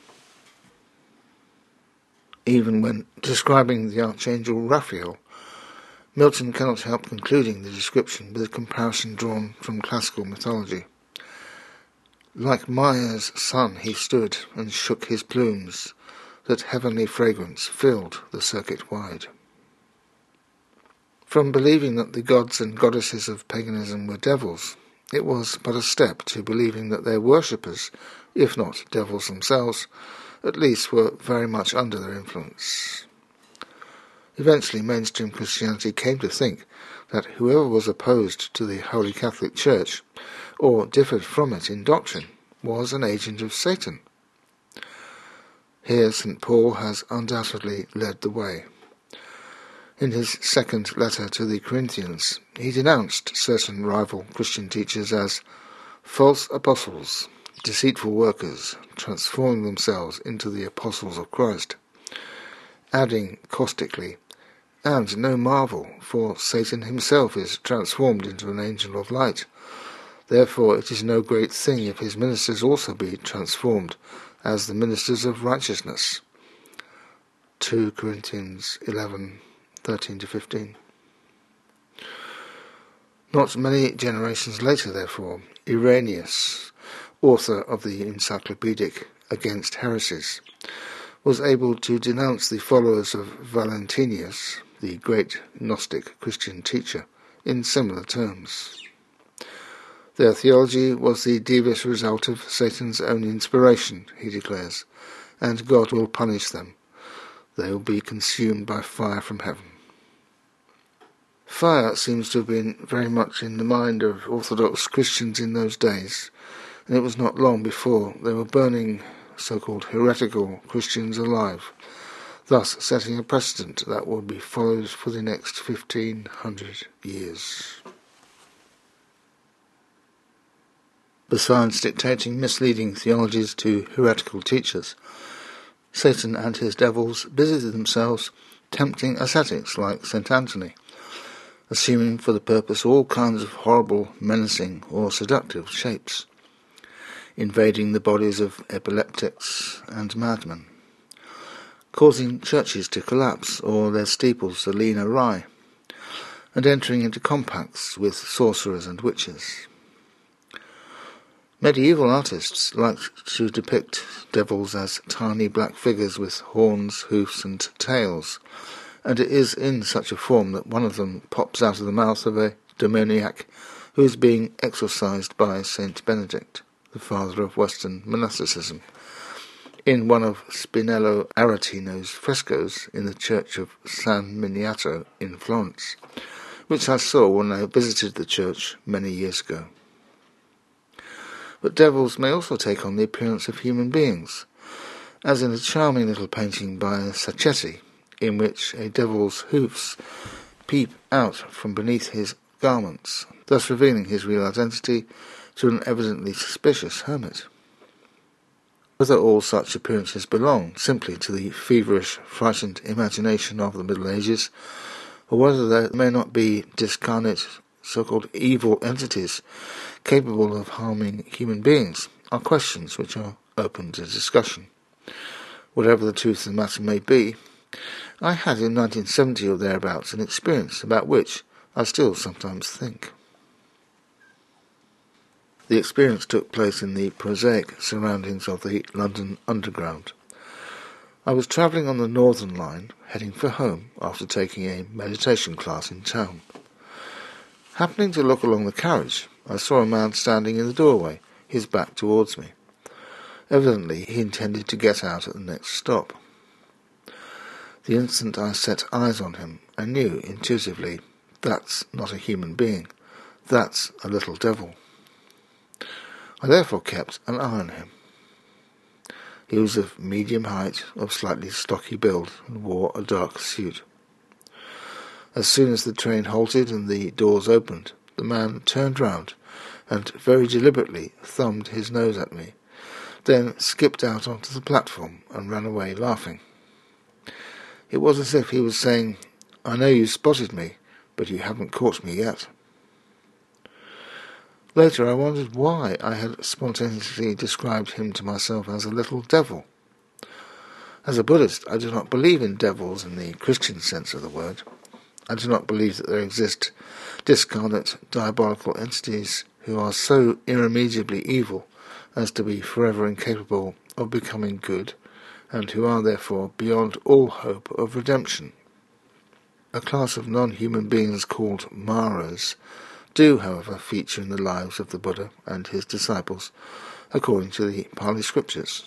Even when describing the archangel Raphael, Milton cannot help concluding the description with a comparison drawn from classical mythology. "Like Maia's son he stood and shook his plumes, that heavenly fragrance filled the circuit wide." From believing that the gods and goddesses of paganism were devils, it was but a step to believing that their worshippers, if not devils themselves, at least were very much under their influence. Eventually, mainstream Christianity came to think that whoever was opposed to the Holy Catholic Church, or differed from it in doctrine, was an agent of Satan. Here Saint Paul has undoubtedly led the way. In his second letter to the Corinthians, he denounced certain rival Christian teachers as false apostles, deceitful workers, transforming themselves into the apostles of Christ, adding caustically, "And no marvel, for Satan himself is transformed into an angel of light. Therefore it is no great thing if his ministers also be transformed as the ministers of righteousness. Second Corinthians eleven, thirteen to fifteen. Not many generations later, therefore, Irenaeus, author of the Encyclopedic Against Heresies, was able to denounce the followers of Valentinus, the great Gnostic Christian teacher, in similar terms. Their theology was the devious result of Satan's own inspiration, he declares, and God will punish them. They will be consumed by fire from heaven. Fire seems to have been very much in the mind of Orthodox Christians in those days, and it was not long before they were burning so-called heretical Christians alive, thus setting a precedent that would be followed for the next fifteen hundred years. Besides dictating misleading theologies to heretical teachers, Satan and his devils busied themselves tempting ascetics like Saint Anthony, assuming for the purpose all kinds of horrible, menacing or seductive shapes, invading the bodies of epileptics and madmen, causing churches to collapse or their steeples to lean awry, and entering into compacts with sorcerers and witches. Medieval artists liked to depict devils as tiny black figures with horns, hoofs and tails, and it is in such a form that one of them pops out of the mouth of a demoniac who is being exorcised by Saint Benedict, the father of Western monasticism, in one of Spinello Aretino's frescoes in the church of San Miniato in Florence, which I saw when I visited the church many years ago. But devils may also take on the appearance of human beings, as in a charming little painting by Sacchetti, in which a devil's hoofs peep out from beneath his garments, thus revealing his real identity to an evidently suspicious hermit. Whether all such appearances belong simply to the feverish, frightened imagination of the Middle Ages, or whether there may not be discarnate, so-called evil entities capable of harming human beings, are questions which are open to discussion. Whatever the truth of the matter may be, I had in nineteen seventy or thereabouts an experience about which I still sometimes think. The experience took place in the prosaic surroundings of the London Underground. I was travelling on the Northern Line, heading for home after taking a meditation class in town. Happening to look along the carriage, I saw a man standing in the doorway, his back towards me. Evidently he intended to get out at the next stop. The instant I set eyes on him, I knew intuitively, that's not a human being, that's a little devil. I therefore kept an eye on him. He was of medium height, of slightly stocky build, and wore a dark suit. As soon as the train halted and the doors opened, the man turned round and very deliberately thumbed his nose at me, then skipped out onto the platform and ran away laughing. It was as if he was saying, "I know you spotted me, but you haven't caught me yet." Later I wondered why I had spontaneously described him to myself as a little devil. As a Buddhist, I do not believe in devils in the Christian sense of the word. I do not believe that there exist discarnate, diabolical entities who are so irremediably evil as to be forever incapable of becoming good, and who are therefore beyond all hope of redemption. A class of non-human beings called Maras do, however, feature in the lives of the Buddha and his disciples, according to the Pali scriptures.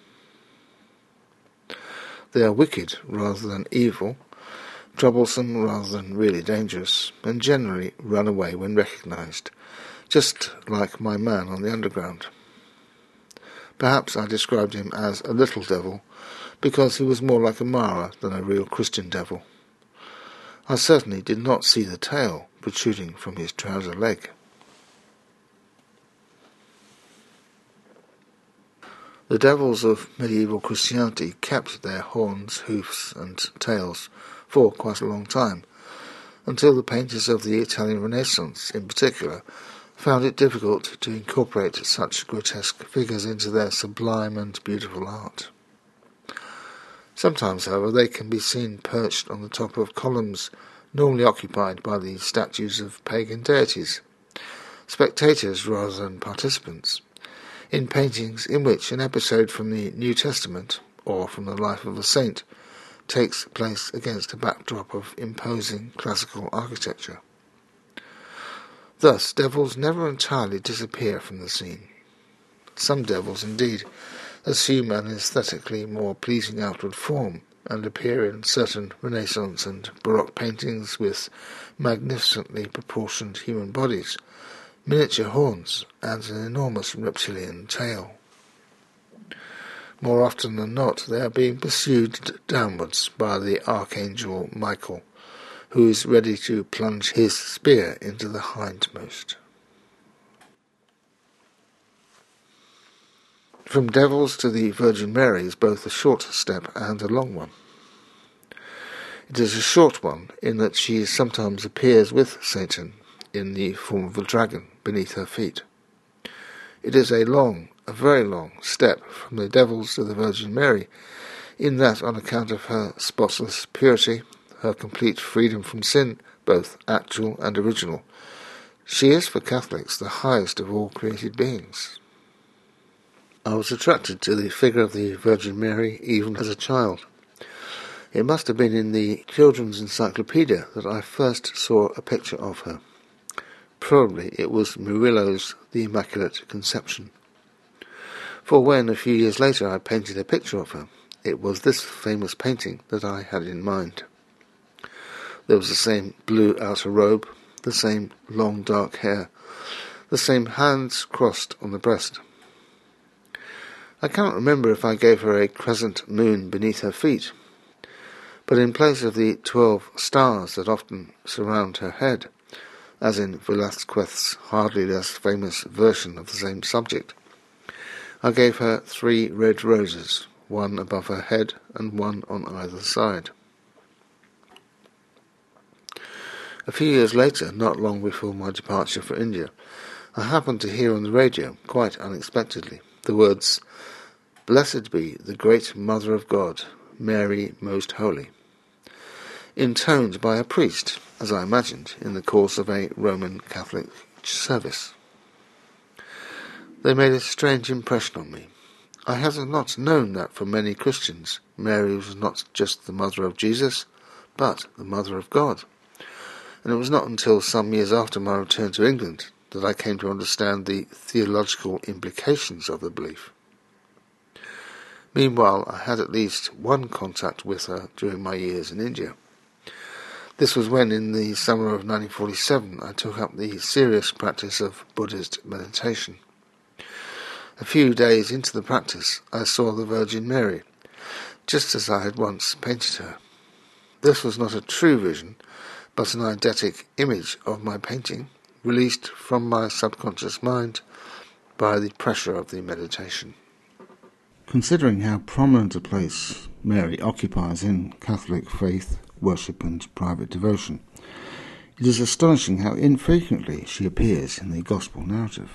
They are wicked rather than evil, troublesome rather than really dangerous, and generally run away when recognized, just like my man on the Underground. Perhaps I described him as a little devil because he was more like a Mara than a real Christian devil. I certainly did not see the tail protruding from his trouser leg. The devils of medieval Christianity kept their horns, hoofs and tails for quite a long time, until the painters of the Italian Renaissance in particular found it difficult to incorporate such grotesque figures into their sublime and beautiful art. Sometimes, however, they can be seen perched on the top of columns normally occupied by the statues of pagan deities, spectators rather than participants, in paintings in which an episode from the New Testament, or from the life of a saint, takes place against a backdrop of imposing classical architecture. Thus, devils never entirely disappear from the scene. Some devils, indeed, assume an aesthetically more pleasing outward form, and appear in certain Renaissance and Baroque paintings with magnificently proportioned human bodies, miniature horns, and an enormous reptilian tail. More often than not, they are being pursued downwards by the Archangel Michael, who is ready to plunge his spear into the hindmost. From devils to the Virgin Mary is both a short step and a long one. It is a short one in that she sometimes appears with Satan in the form of a dragon beneath her feet. It is a long, a very long step from the devils to the Virgin Mary, in that on account of her spotless purity, her complete freedom from sin, both actual and original, she is for Catholics the highest of all created beings. I was attracted to the figure of the Virgin Mary even as a child. It must have been in the Children's Encyclopedia that I first saw a picture of her. Probably it was Murillo's The Immaculate Conception. For when, a few years later, I painted a picture of her, it was this famous painting that I had in mind. There was the same blue outer robe, the same long dark hair, the same hands crossed on the breast. I cannot remember if I gave her a crescent moon beneath her feet, but in place of the twelve stars that often surround her head, as in Velázquez's hardly less famous version of the same subject, I gave her three red roses, one above her head and one on either side. A few years later, not long before my departure for India, I happened to hear on the radio, quite unexpectedly, the words, "Blessed be the great Mother of God, Mary Most Holy," intoned by a priest, as I imagined, in the course of a Roman Catholic service. They made a strange impression on me. I had not known that for many Christians Mary was not just the mother of Jesus, but the Mother of God. And it was not until some years after my return to England that I came to understand the theological implications of the belief. Meanwhile, I had at least one contact with her during my years in India. This was when, in the summer of nineteen forty-seven, I took up the serious practice of Buddhist meditation. A few days into the practice, I saw the Virgin Mary, just as I had once painted her. This was not a true vision, but an eidetic image of my painting, released from my subconscious mind by the pressure of the meditation. Considering how prominent a place Mary occupies in Catholic faith, worship and private devotion, it is astonishing how infrequently she appears in the Gospel narrative.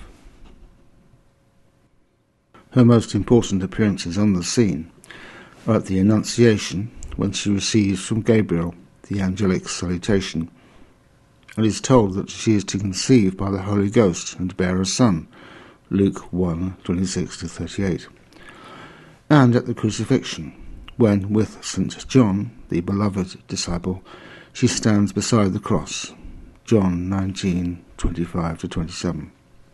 Her most important appearances on the scene are at the Annunciation, when she receives from Gabriel the angelic salutation, and is told that she is to conceive by the Holy Ghost and bear a son, Luke one, twenty-six to thirty-eight, and at the crucifixion, when, with Saint John, the beloved disciple, she stands beside the cross, John nineteen, twenty-five to twenty-seven.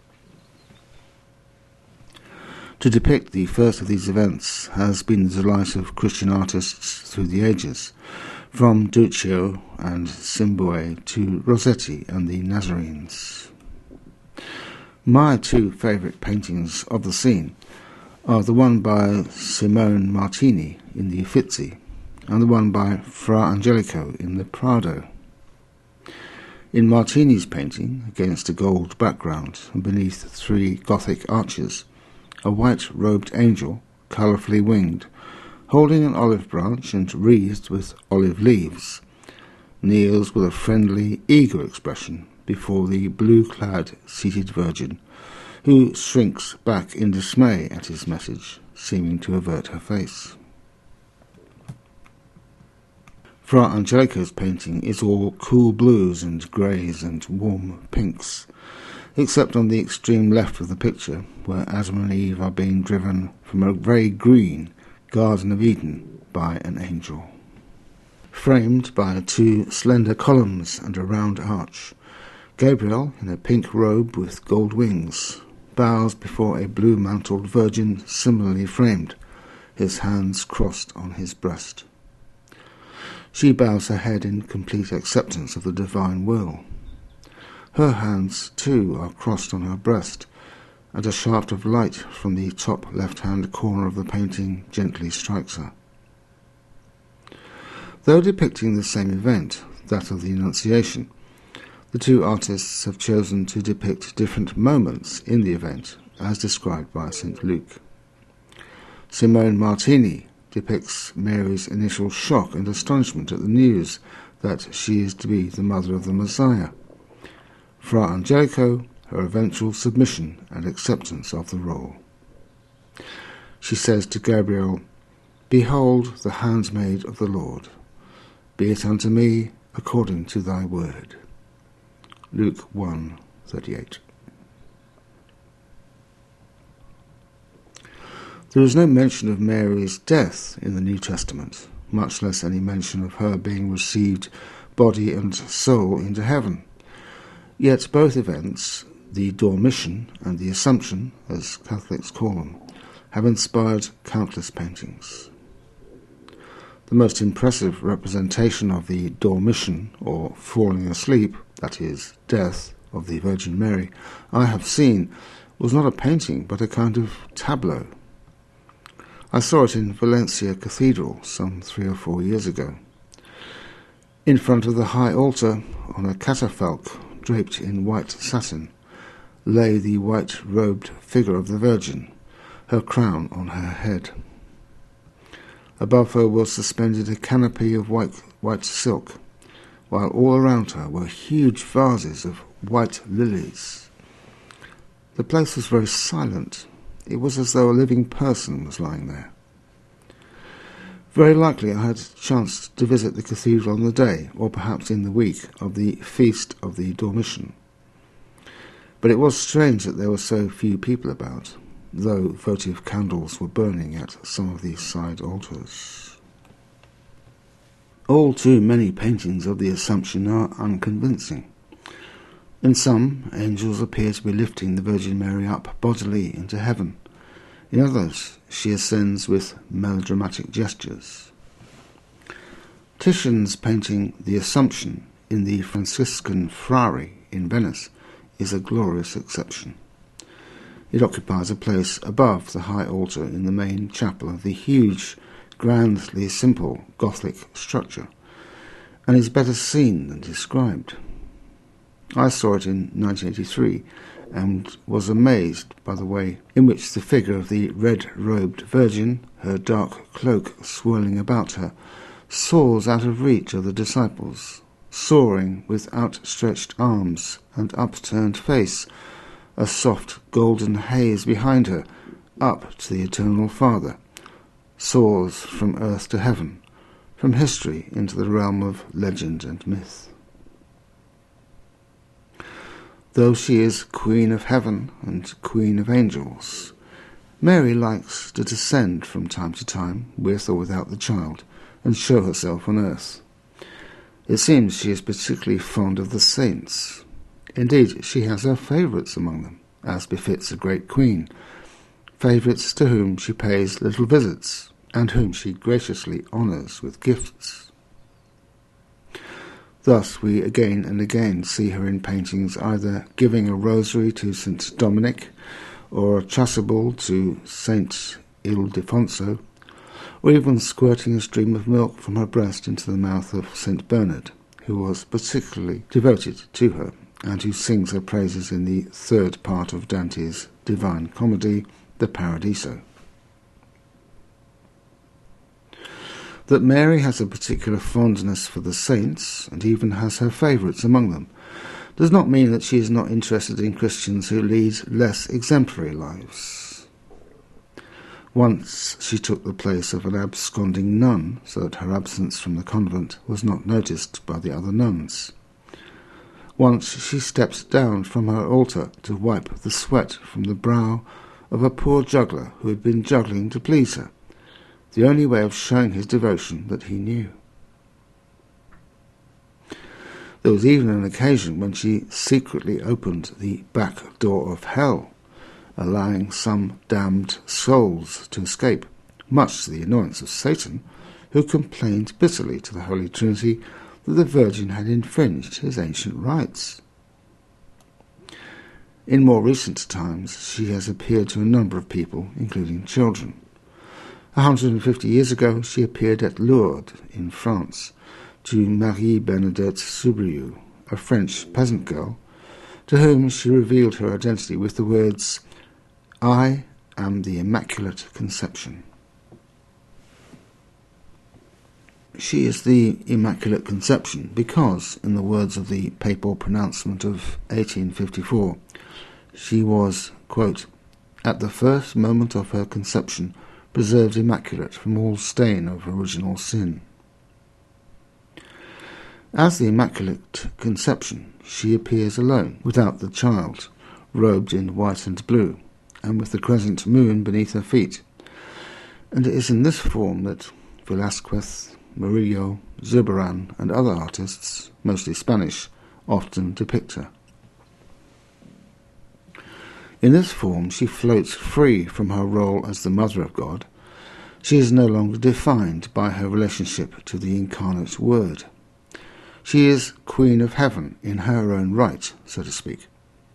To depict the first of these events has been the delight of Christian artists through the ages, from Duccio and Cimabue to Rossetti and the Nazarenes. My two favourite paintings of the scene are the one by Simone Martini in the Uffizi and the one by Fra Angelico in the Prado. In Martini's painting, against a gold background and beneath three Gothic arches, a white-robed angel, colourfully winged, holding an olive branch and wreathed with olive leaves, kneels with a friendly, eager expression before the blue-clad seated Virgin, who shrinks back in dismay at his message, seeming to avert her face. Fra Angelico's painting is all cool blues and greys and warm pinks, except on the extreme left of the picture, where Adam and Eve are being driven from a very green Garden of Eden by an angel. Framed by two slender columns and a round arch, Gabriel, in a pink robe with gold wings, bows before a blue-mantled Virgin similarly framed, his hands crossed on his breast. She bows her head in complete acceptance of the divine will. Her hands, too, are crossed on her breast, and a shaft of light from the top left-hand corner of the painting gently strikes her. Though depicting the same event, that of the Annunciation, the two artists have chosen to depict different moments in the event, as described by Saint Luke. Simone Martini depicts Mary's initial shock and astonishment at the news that she is to be the mother of the Messiah. Fra Angelico, her eventual submission and acceptance of the role. She says to Gabriel, "Behold the handmaid of the Lord. Be it unto me according to thy word." Luke one thirty-eight. There is no mention of Mary's death in the New Testament, much less any mention of her being received body and soul into heaven. Yet both events, the Dormition and the Assumption, as Catholics call them, have inspired countless paintings. The most impressive representation of the Dormition, or falling asleep, that is, death, of the Virgin Mary, I have seen, was not a painting but a kind of tableau. I saw it in Valencia Cathedral some three or four years ago. In front of the high altar, on a catafalque draped in white satin, lay the white-robed figure of the Virgin, her crown on her head. Above her was suspended a canopy of white, white silk, while all around her were huge vases of white lilies. The place was very silent. It was as though a living person was lying there. Very likely I had chanced to visit the cathedral on the day, or perhaps in the week, of the Feast of the Dormition. But it was strange that there were so few people about, though votive candles were burning at some of these side altars. All too many paintings of the Assumption are unconvincing. In some, angels appear to be lifting the Virgin Mary up bodily into heaven. In others, she ascends with melodramatic gestures. Titian's painting The Assumption in the Franciscan Frari in Venice is a glorious exception. It occupies a place above the high altar in the main chapel of the huge, grandly simple Gothic structure, and is better seen than described. I saw it in nineteen eighty-three and was amazed by the way in which the figure of the red-robed Virgin, her dark cloak swirling about her, soars out of reach of the disciples, soaring with outstretched arms and upturned face, a soft golden haze behind her, up to the Eternal Father, soars from earth to heaven, from history into the realm of legend and myth. Though she is Queen of Heaven and Queen of Angels, Mary likes to descend from time to time, with or without the child, and show herself on earth. It seems she is particularly fond of the saints. Indeed, she has her favourites among them, as befits a great queen, favourites to whom she pays little visits, and whom she graciously honours with gifts. Thus we again and again see her in paintings either giving a rosary to Saint Dominic, or a chasuble to Saint Ildefonso, or even squirting a stream of milk from her breast into the mouth of Saint Bernard, who was particularly devoted to her, and who sings her praises in the third part of Dante's Divine Comedy, the Paradiso. That Mary has a particular fondness for the saints, and even has her favourites among them, does not mean that she is not interested in Christians who lead less exemplary lives. Once she took the place of an absconding nun, so that her absence from the convent was not noticed by the other nuns. Once she stepped down from her altar to wipe the sweat from the brow of a poor juggler who had been juggling to please her, the only way of showing his devotion that he knew. There was even an occasion when she secretly opened the back door of hell, allowing some damned souls to escape, much to the annoyance of Satan, who complained bitterly to the Holy Trinity that the Virgin had infringed his ancient rites. In more recent times, she has appeared to a number of people, including children. A hundred and fifty years ago, she appeared at Lourdes, in France, to Marie Bernadette Soubrieux, a French peasant girl, to whom she revealed her identity with the words, "I am the Immaculate Conception." She is the Immaculate Conception because, in the words of the papal pronouncement of eighteen fifty-four, she was, quote, "at the first moment of her conception, preserved immaculate from all stain of original sin." As the Immaculate Conception, she appears alone, without the child, robed in white and blue, and with the crescent moon beneath her feet. And it is in this form that Velázquez, Murillo, Zurbarán, and other artists, mostly Spanish, often depict her. In this form she floats free from her role as the Mother of God. She is no longer defined by her relationship to the incarnate Word. She is Queen of Heaven in her own right, so to speak.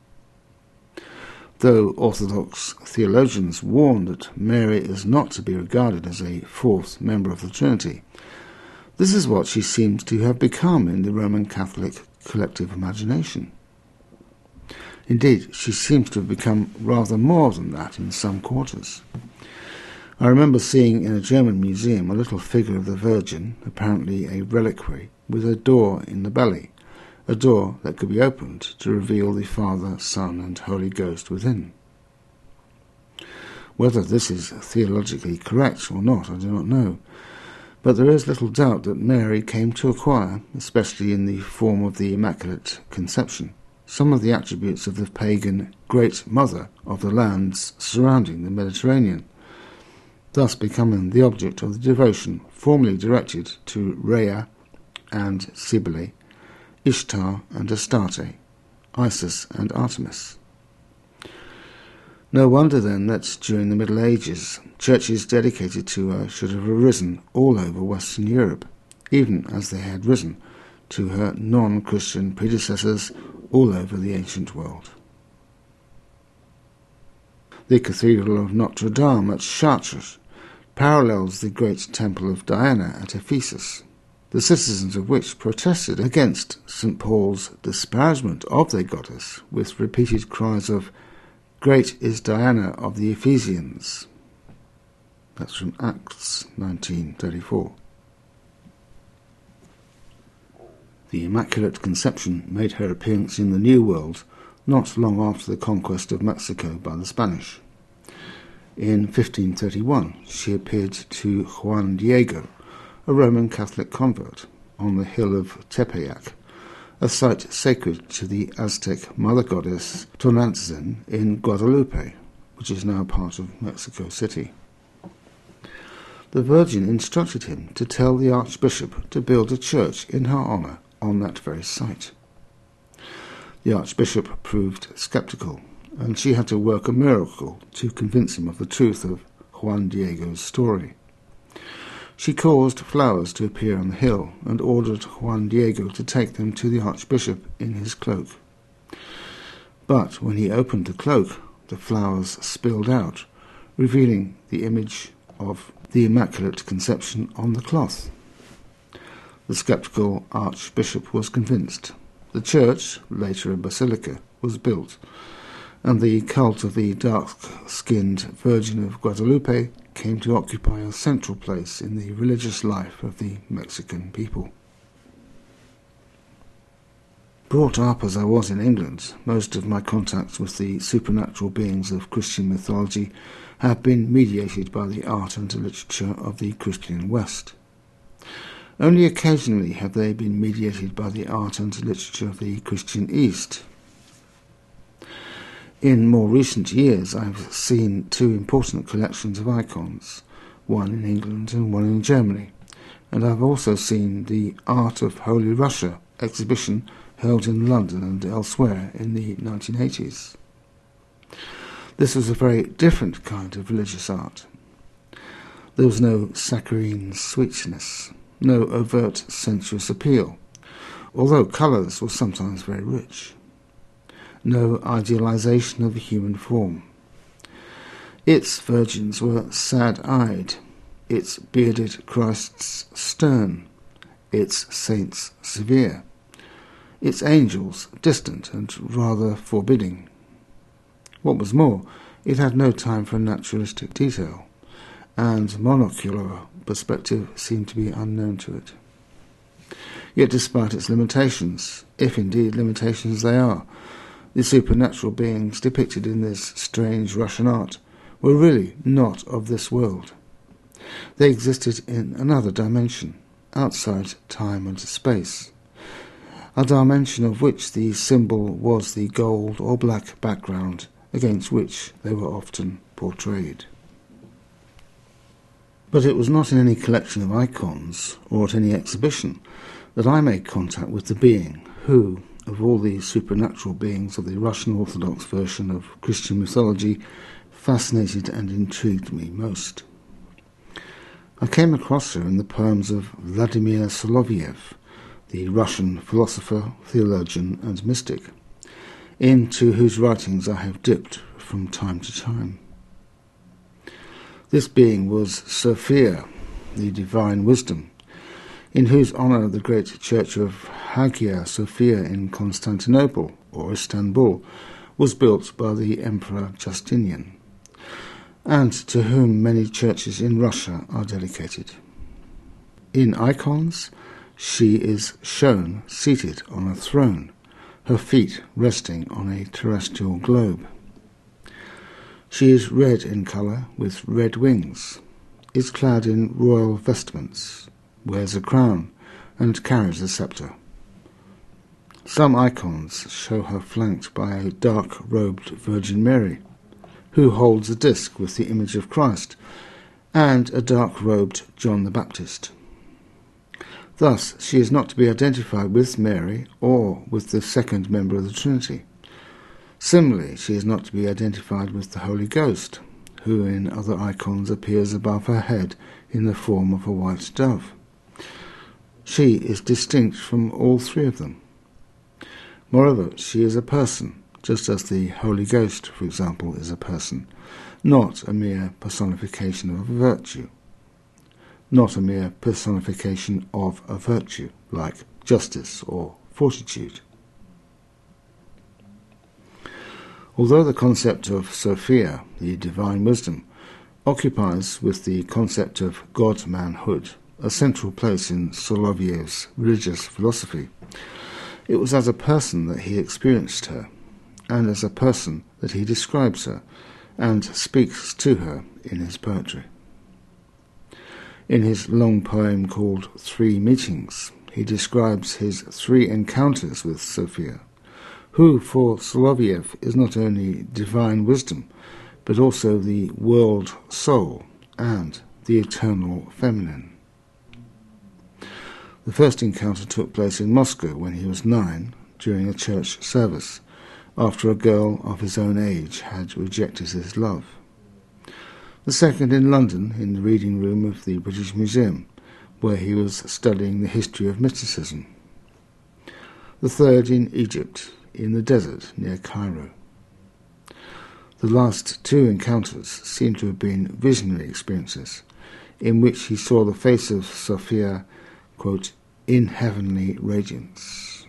Though Orthodox theologians warn that Mary is not to be regarded as a fourth member of the Trinity, this is what she seems to have become in the Roman Catholic collective imagination. Indeed, she seems to have become rather more than that in some quarters. I remember seeing in a German museum a little figure of the Virgin, apparently a reliquary, with a door in the belly, a door that could be opened to reveal the Father, Son, and Holy Ghost within. Whether this is theologically correct or not, I do not know, but there is little doubt that Mary came to acquire, especially in the form of the Immaculate Conception, some of the attributes of the pagan Great Mother of the lands surrounding the Mediterranean, thus becoming the object of the devotion formerly directed to Rhea and Cybele, Ishtar and Astarte, Isis and Artemis. No wonder then that during the Middle Ages churches dedicated to her should have arisen all over Western Europe, even as they had risen to her non-Christian predecessors all over the ancient world. The Cathedral of Notre Dame at Chartres parallels the great temple of Diana at Ephesus, the citizens of which protested against Saint Paul's disparagement of their goddess with repeated cries of "Great is Diana of the Ephesians." That's from Acts nineteen thirty-four. The Immaculate Conception made her appearance in the New World not long after the conquest of Mexico by the Spanish. In fifteen thirty-one she appeared to Juan Diego, a Roman Catholic convert, on the hill of Tepeyac, a site sacred to the Aztec mother goddess Tonantzin in Guadalupe, which is now part of Mexico City. The Virgin instructed him to tell the Archbishop to build a church in her honour on that very site. The Archbishop proved sceptical, and she had to work a miracle to convince him of the truth of Juan Diego's story. She caused flowers to appear on the hill and ordered Juan Diego to take them to the Archbishop in his cloak. But when he opened the cloak, the flowers spilled out, revealing the image of the Immaculate Conception on the cloth. The sceptical Archbishop was convinced. The church, later a basilica, was built, and the cult of the dark-skinned Virgin of Guadalupe came to occupy a central place in the religious life of the Mexican people. Brought up as I was in England, most of my contacts with the supernatural beings of Christian mythology have been mediated by the art and literature of the Christian West. Only occasionally have they been mediated by the art and literature of the Christian East. In more recent years, I have seen two important collections of icons, one in England and one in Germany, and I have also seen the Art of Holy Russia exhibition held in London and elsewhere in the nineteen eighties. This was a very different kind of religious art. There was no saccharine sweetness, no overt sensuous appeal, although colours were sometimes very rich. No idealization of the human form. Its virgins were sad-eyed, its bearded Christs stern, its saints severe, its angels distant and rather forbidding. What was more, it had no time for naturalistic detail, and monocular perspective seemed to be unknown to it. Yet despite its limitations, if indeed limitations they are, the supernatural beings depicted in this strange Russian art were really not of this world. They existed in another dimension, outside time and space, a dimension of which the symbol was the gold or black background against which they were often portrayed. But it was not in any collection of icons or at any exhibition that I made contact with the being who, of all the supernatural beings of the Russian Orthodox version of Christian mythology, fascinated and intrigued me most. I came across her in the poems of Vladimir Soloviev, the Russian philosopher, theologian and mystic, into whose writings I have dipped from time to time. This being was Sophia, the divine wisdom, in whose honour the great church of Hagia Sophia in Constantinople, or Istanbul, was built by the Emperor Justinian, and to whom many churches in Russia are dedicated. In icons, she is shown seated on a throne, her feet resting on a terrestrial globe. She is red in colour with red wings, is clad in royal vestments, wears a crown, and carries a sceptre. Some icons show her flanked by a dark-robed Virgin Mary, who holds a disc with the image of Christ, and a dark-robed John the Baptist. Thus, she is not to be identified with Mary or with the second member of the Trinity. Similarly, she is not to be identified with the Holy Ghost, who in other icons appears above her head in the form of a white dove. She is distinct from all three of them. Moreover, she is a person, just as the Holy Ghost, for example, is a person, not a mere personification of a virtue. Not a mere personification of a virtue, like justice or fortitude. Although the concept of Sophia, the divine wisdom, occupies with the concept of God-manhood a central place in Soloviev's religious philosophy, it was as a person that he experienced her, and as a person that he describes her and speaks to her in his poetry. In his long poem called Three Meetings, he describes his three encounters with Sophia, who for Soloviev is not only divine wisdom, but also the world soul and the eternal feminine. The first encounter took place in Moscow when he was nine, during a church service, after a girl of his own age had rejected his love. The second in London, in the reading room of the British Museum, where he was studying the history of mysticism. The third in Egypt, in the desert near Cairo. The last two encounters seem to have been visionary experiences, in which he saw the face of Sophia, quote, in heavenly radiance.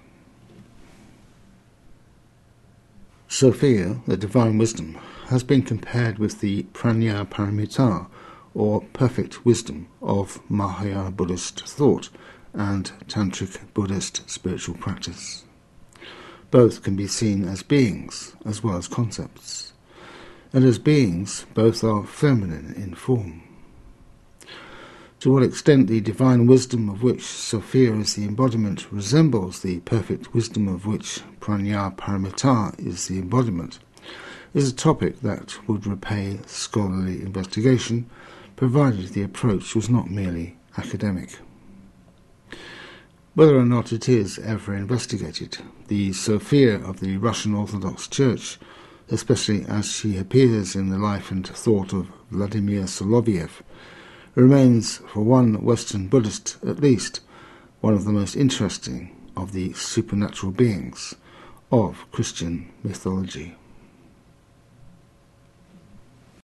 Sophia, the divine wisdom, has been compared with the Prajna Paramita, or perfect wisdom, of Mahayana Buddhist thought and Tantric Buddhist spiritual practice. Both can be seen as beings as well as concepts, and as beings both are feminine in form. To what extent the divine wisdom of which Sophia is the embodiment resembles the perfect wisdom of which Prajnaparamita is the embodiment is a topic that would repay scholarly investigation, provided the approach was not merely academic. Whether or not it is ever investigated, the Sophia of the Russian Orthodox Church, especially as she appears in the life and thought of Vladimir Soloviev, remains, for one Western Buddhist at least, one of the most interesting of the supernatural beings of Christian mythology.